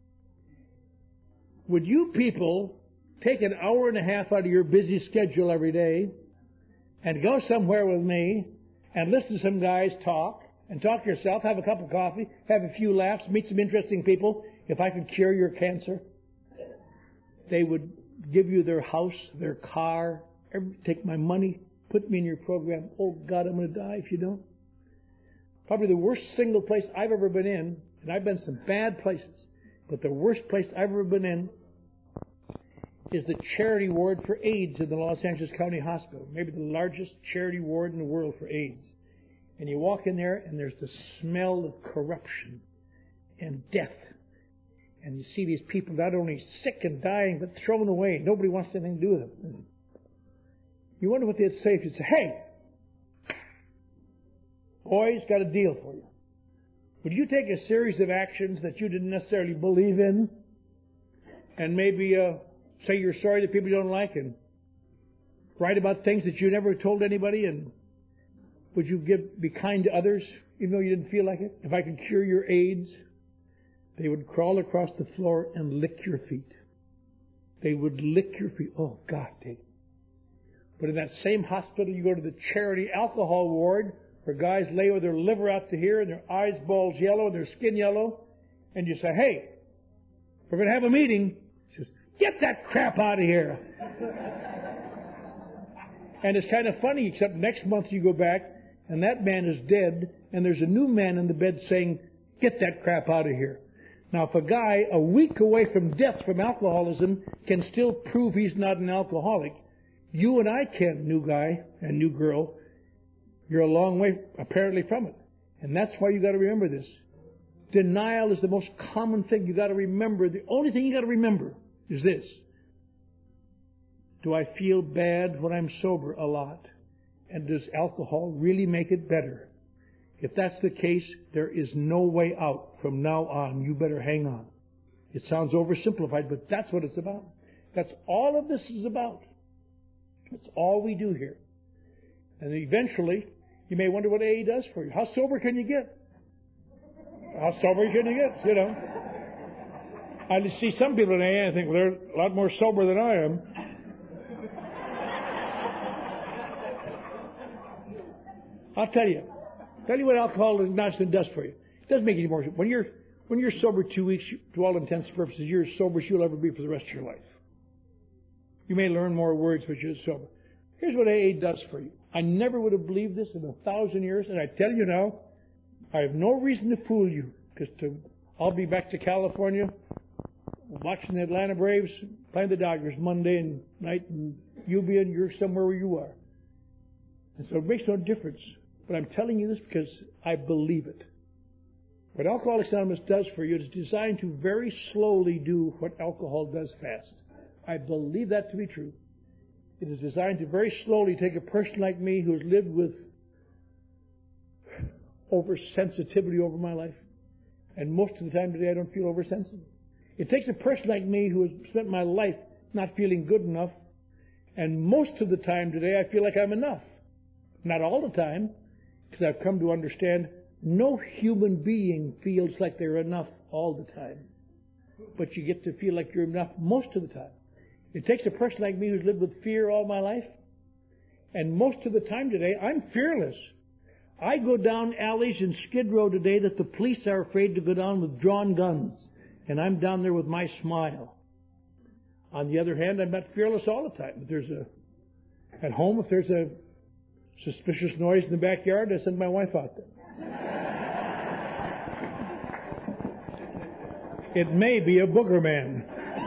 Would you people take an hour and a half out of your busy schedule every day and go somewhere with me and listen to some guys talk and talk to yourself, have a cup of coffee, have a few laughs, meet some interesting people, if I could cure your cancer? They would give you their house, their car, every, take my money, put me in your program. Oh, God, I'm going to die if you don't. Probably the worst single place I've ever been in, and I've been some bad places, but the worst place I've ever been in is the charity ward for AIDS in the Los Angeles County Hospital. Maybe the largest charity ward in the world for AIDS. And you walk in there, and there's the smell of corruption and death. And you see these people not only sick and dying, but thrown away. Nobody wants anything to do with them. You wonder what they'd say if you'd say, hey, boys, got a deal for you. Would you take a series of actions that you didn't necessarily believe in, and maybe uh, say you're sorry that people don't like, and write about things that you never told anybody, and would you give, be kind to others, even though you didn't feel like it? If I could cure your AIDS, they would crawl across the floor and lick your feet. They would lick your feet. Oh, God, Dave. But in that same hospital, you go to the charity alcohol ward, where guys lay with their liver out to here and their eyes bulge yellow and their skin yellow, and you say, hey, we're going to have a meeting. He says, get that crap out of here. And it's kind of funny, except next month you go back, and that man is dead, and there's a new man in the bed saying, get that crap out of here. Now, if a guy a week away from death from alcoholism can still prove he's not an alcoholic, you and I can, new guy and new girl. You're a long way, apparently, from it. And that's why you got to remember this. Denial is the most common thing you got to remember. The only thing you got to remember is this. Do I feel bad when I'm sober? A lot. And does alcohol really make it better? If that's the case, there is no way out from now on. You better hang on. It sounds oversimplified, but that's what it's about. That's all of this is about. That's all we do here. And eventually, you may wonder what A A does for you. How sober can you get? How sober can you get, you know? I see some people in A A and think, well, they're a lot more sober than I am. I'll tell you. Tell you what alcohol medicine does for you. It doesn't make you more. When you're when you're sober two weeks, to all intents and purposes, you're as sober as you'll ever be for the rest of your life. You may learn more words, but you're sober. Here's what A A does for you. I never would have believed this in a thousand years, and I tell you now, I have no reason to fool you, because to, I'll be back to California watching the Atlanta Braves playing the Dodgers Monday and night, and you'll be in, you're somewhere where you are. And so it makes no difference. But I'm telling you this because I believe it. What Alcoholics Anonymous does for you is designed to very slowly do what alcohol does fast. I believe that to be true. It is designed to very slowly take a person like me who has lived with oversensitivity over my life. And most of the time today I don't feel oversensitive. It takes a person like me who has spent my life not feeling good enough. And most of the time today I feel like I'm enough. Not all the time, because I've come to understand no human being feels like they're enough all the time. But you get to feel like you're enough most of the time. It takes a person like me who's lived with fear all my life. And most of the time today, I'm fearless. I go down alleys in Skid Row today that the police are afraid to go down with drawn guns. And I'm down there with my smile. On the other hand, I'm not fearless all the time. If there's a, at home, if there's a suspicious noise in the backyard, I send my wife out there. It may be a booger man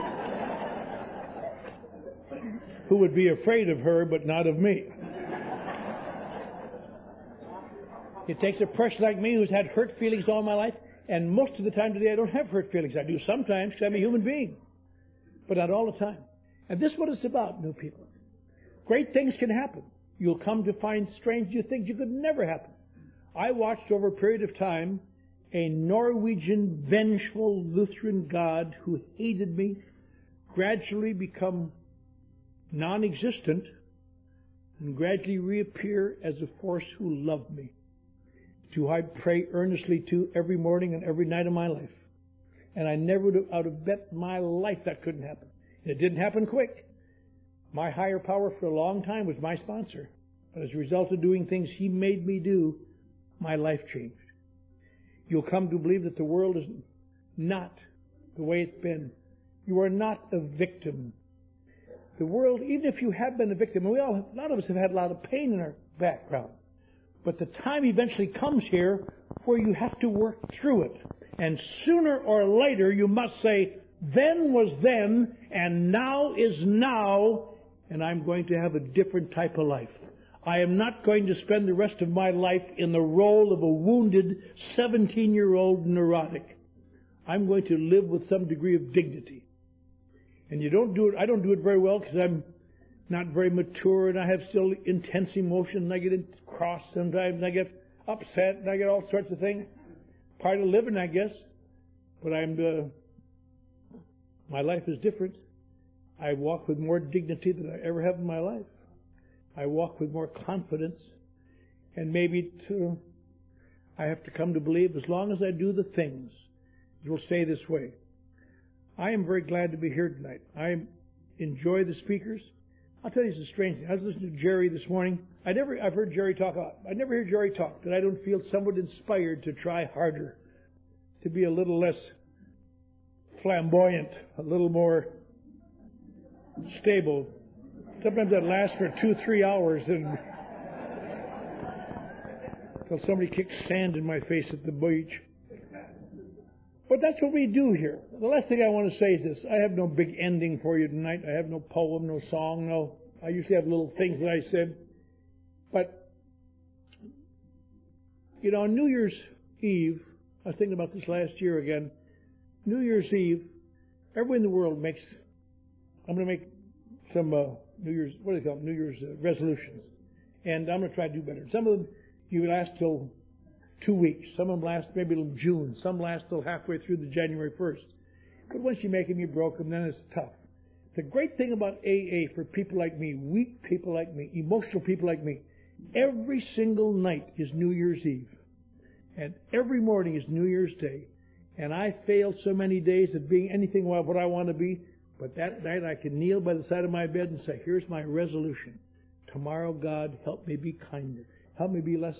who would be afraid of her, but not of me. It takes a person like me who's had hurt feelings all my life, and most of the time today I don't have hurt feelings. I do sometimes because I'm a human being, but not all the time. And this is what it's about, new people. Great things can happen. You'll come to find strange new things you could never happen. I watched over a period of time a Norwegian vengeful Lutheran God who hated me gradually become non-existent and gradually reappear as a force who loved me, to I pray earnestly to every morning and every night of my life. And I never would have, I would have bet my life that couldn't happen. And it didn't happen quick. My higher power for a long time was my sponsor. But as a result of doing things he made me do, my life changed. You'll come to believe that the world is not the way it's been. You are not a victim. The world, even if you have been a victim, and we all, a lot of us have had a lot of pain in our background, but the time eventually comes here where you have to work through it. And sooner or later you must say, then was then, and now is now, and I'm going to have a different type of life. I am not going to spend the rest of my life in the role of a wounded seventeen-year-old neurotic. I'm going to live with some degree of dignity. And you don't do it, I don't do it very well because I'm not very mature and I have still intense emotion and I get cross sometimes and I get upset and I get all sorts of things. Part of living, I guess. But I'm, uh, my life is different. I walk with more dignity than I ever have in my life. I walk with more confidence. And maybe to, I have to come to believe as long as I do the things, it will stay this way. I am very glad to be here tonight. I enjoy the speakers. I'll tell you it's a strange thing. I was listening to Jerry this morning. I never, I've heard Jerry talk a lot. I never hear Jerry talk, but I don't feel somewhat inspired to try harder, to be a little less flamboyant, a little more stable. Sometimes that lasts for two, three hours and until somebody kicks sand in my face at the beach. But that's what we do here. The last thing I want to say is this. I have no big ending for you tonight. I have no poem, no song, no. I usually have little things that I said. But, you know, on New Year's Eve, I was thinking about this last year again. New Year's Eve, everyone in the world makes, I'm going to make some uh, New Year's, what do they call them? New Year's uh, resolutions. And I'm going to try to do better. Some of them you last till two weeks. Some of them last maybe till June. Some last till halfway through the January first. But once you make them, you broke them, then it's tough. The great thing about A A for people like me, weak people like me, emotional people like me, every single night is New Year's Eve. And every morning is New Year's Day. And I fail so many days at being anything what I want to be. But that night I can kneel by the side of my bed and say, here's my resolution. Tomorrow, God, help me be kinder. Help me be less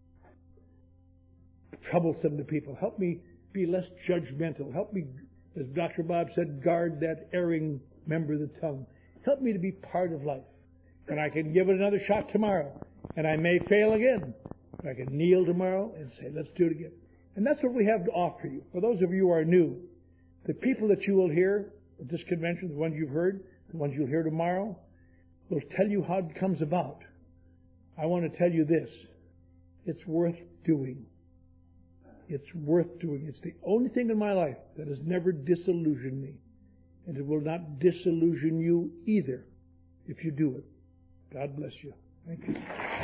troublesome to people. Help me be less judgmental. Help me, as Doctor Bob said, guard that erring member of the tongue. Help me to be part of life. And I can give it another shot tomorrow. And I may fail again. But I can kneel tomorrow and say, let's do it again. And that's what we have to offer you. For those of you who are new, the people that you will hear at this convention, the ones you've heard, the ones you'll hear tomorrow, will tell you how it comes about. I want to tell you this. It's worth doing. It's worth doing. It's the only thing in my life that has never disillusioned me. And it will not disillusion you either if you do it. God bless you. Thank you.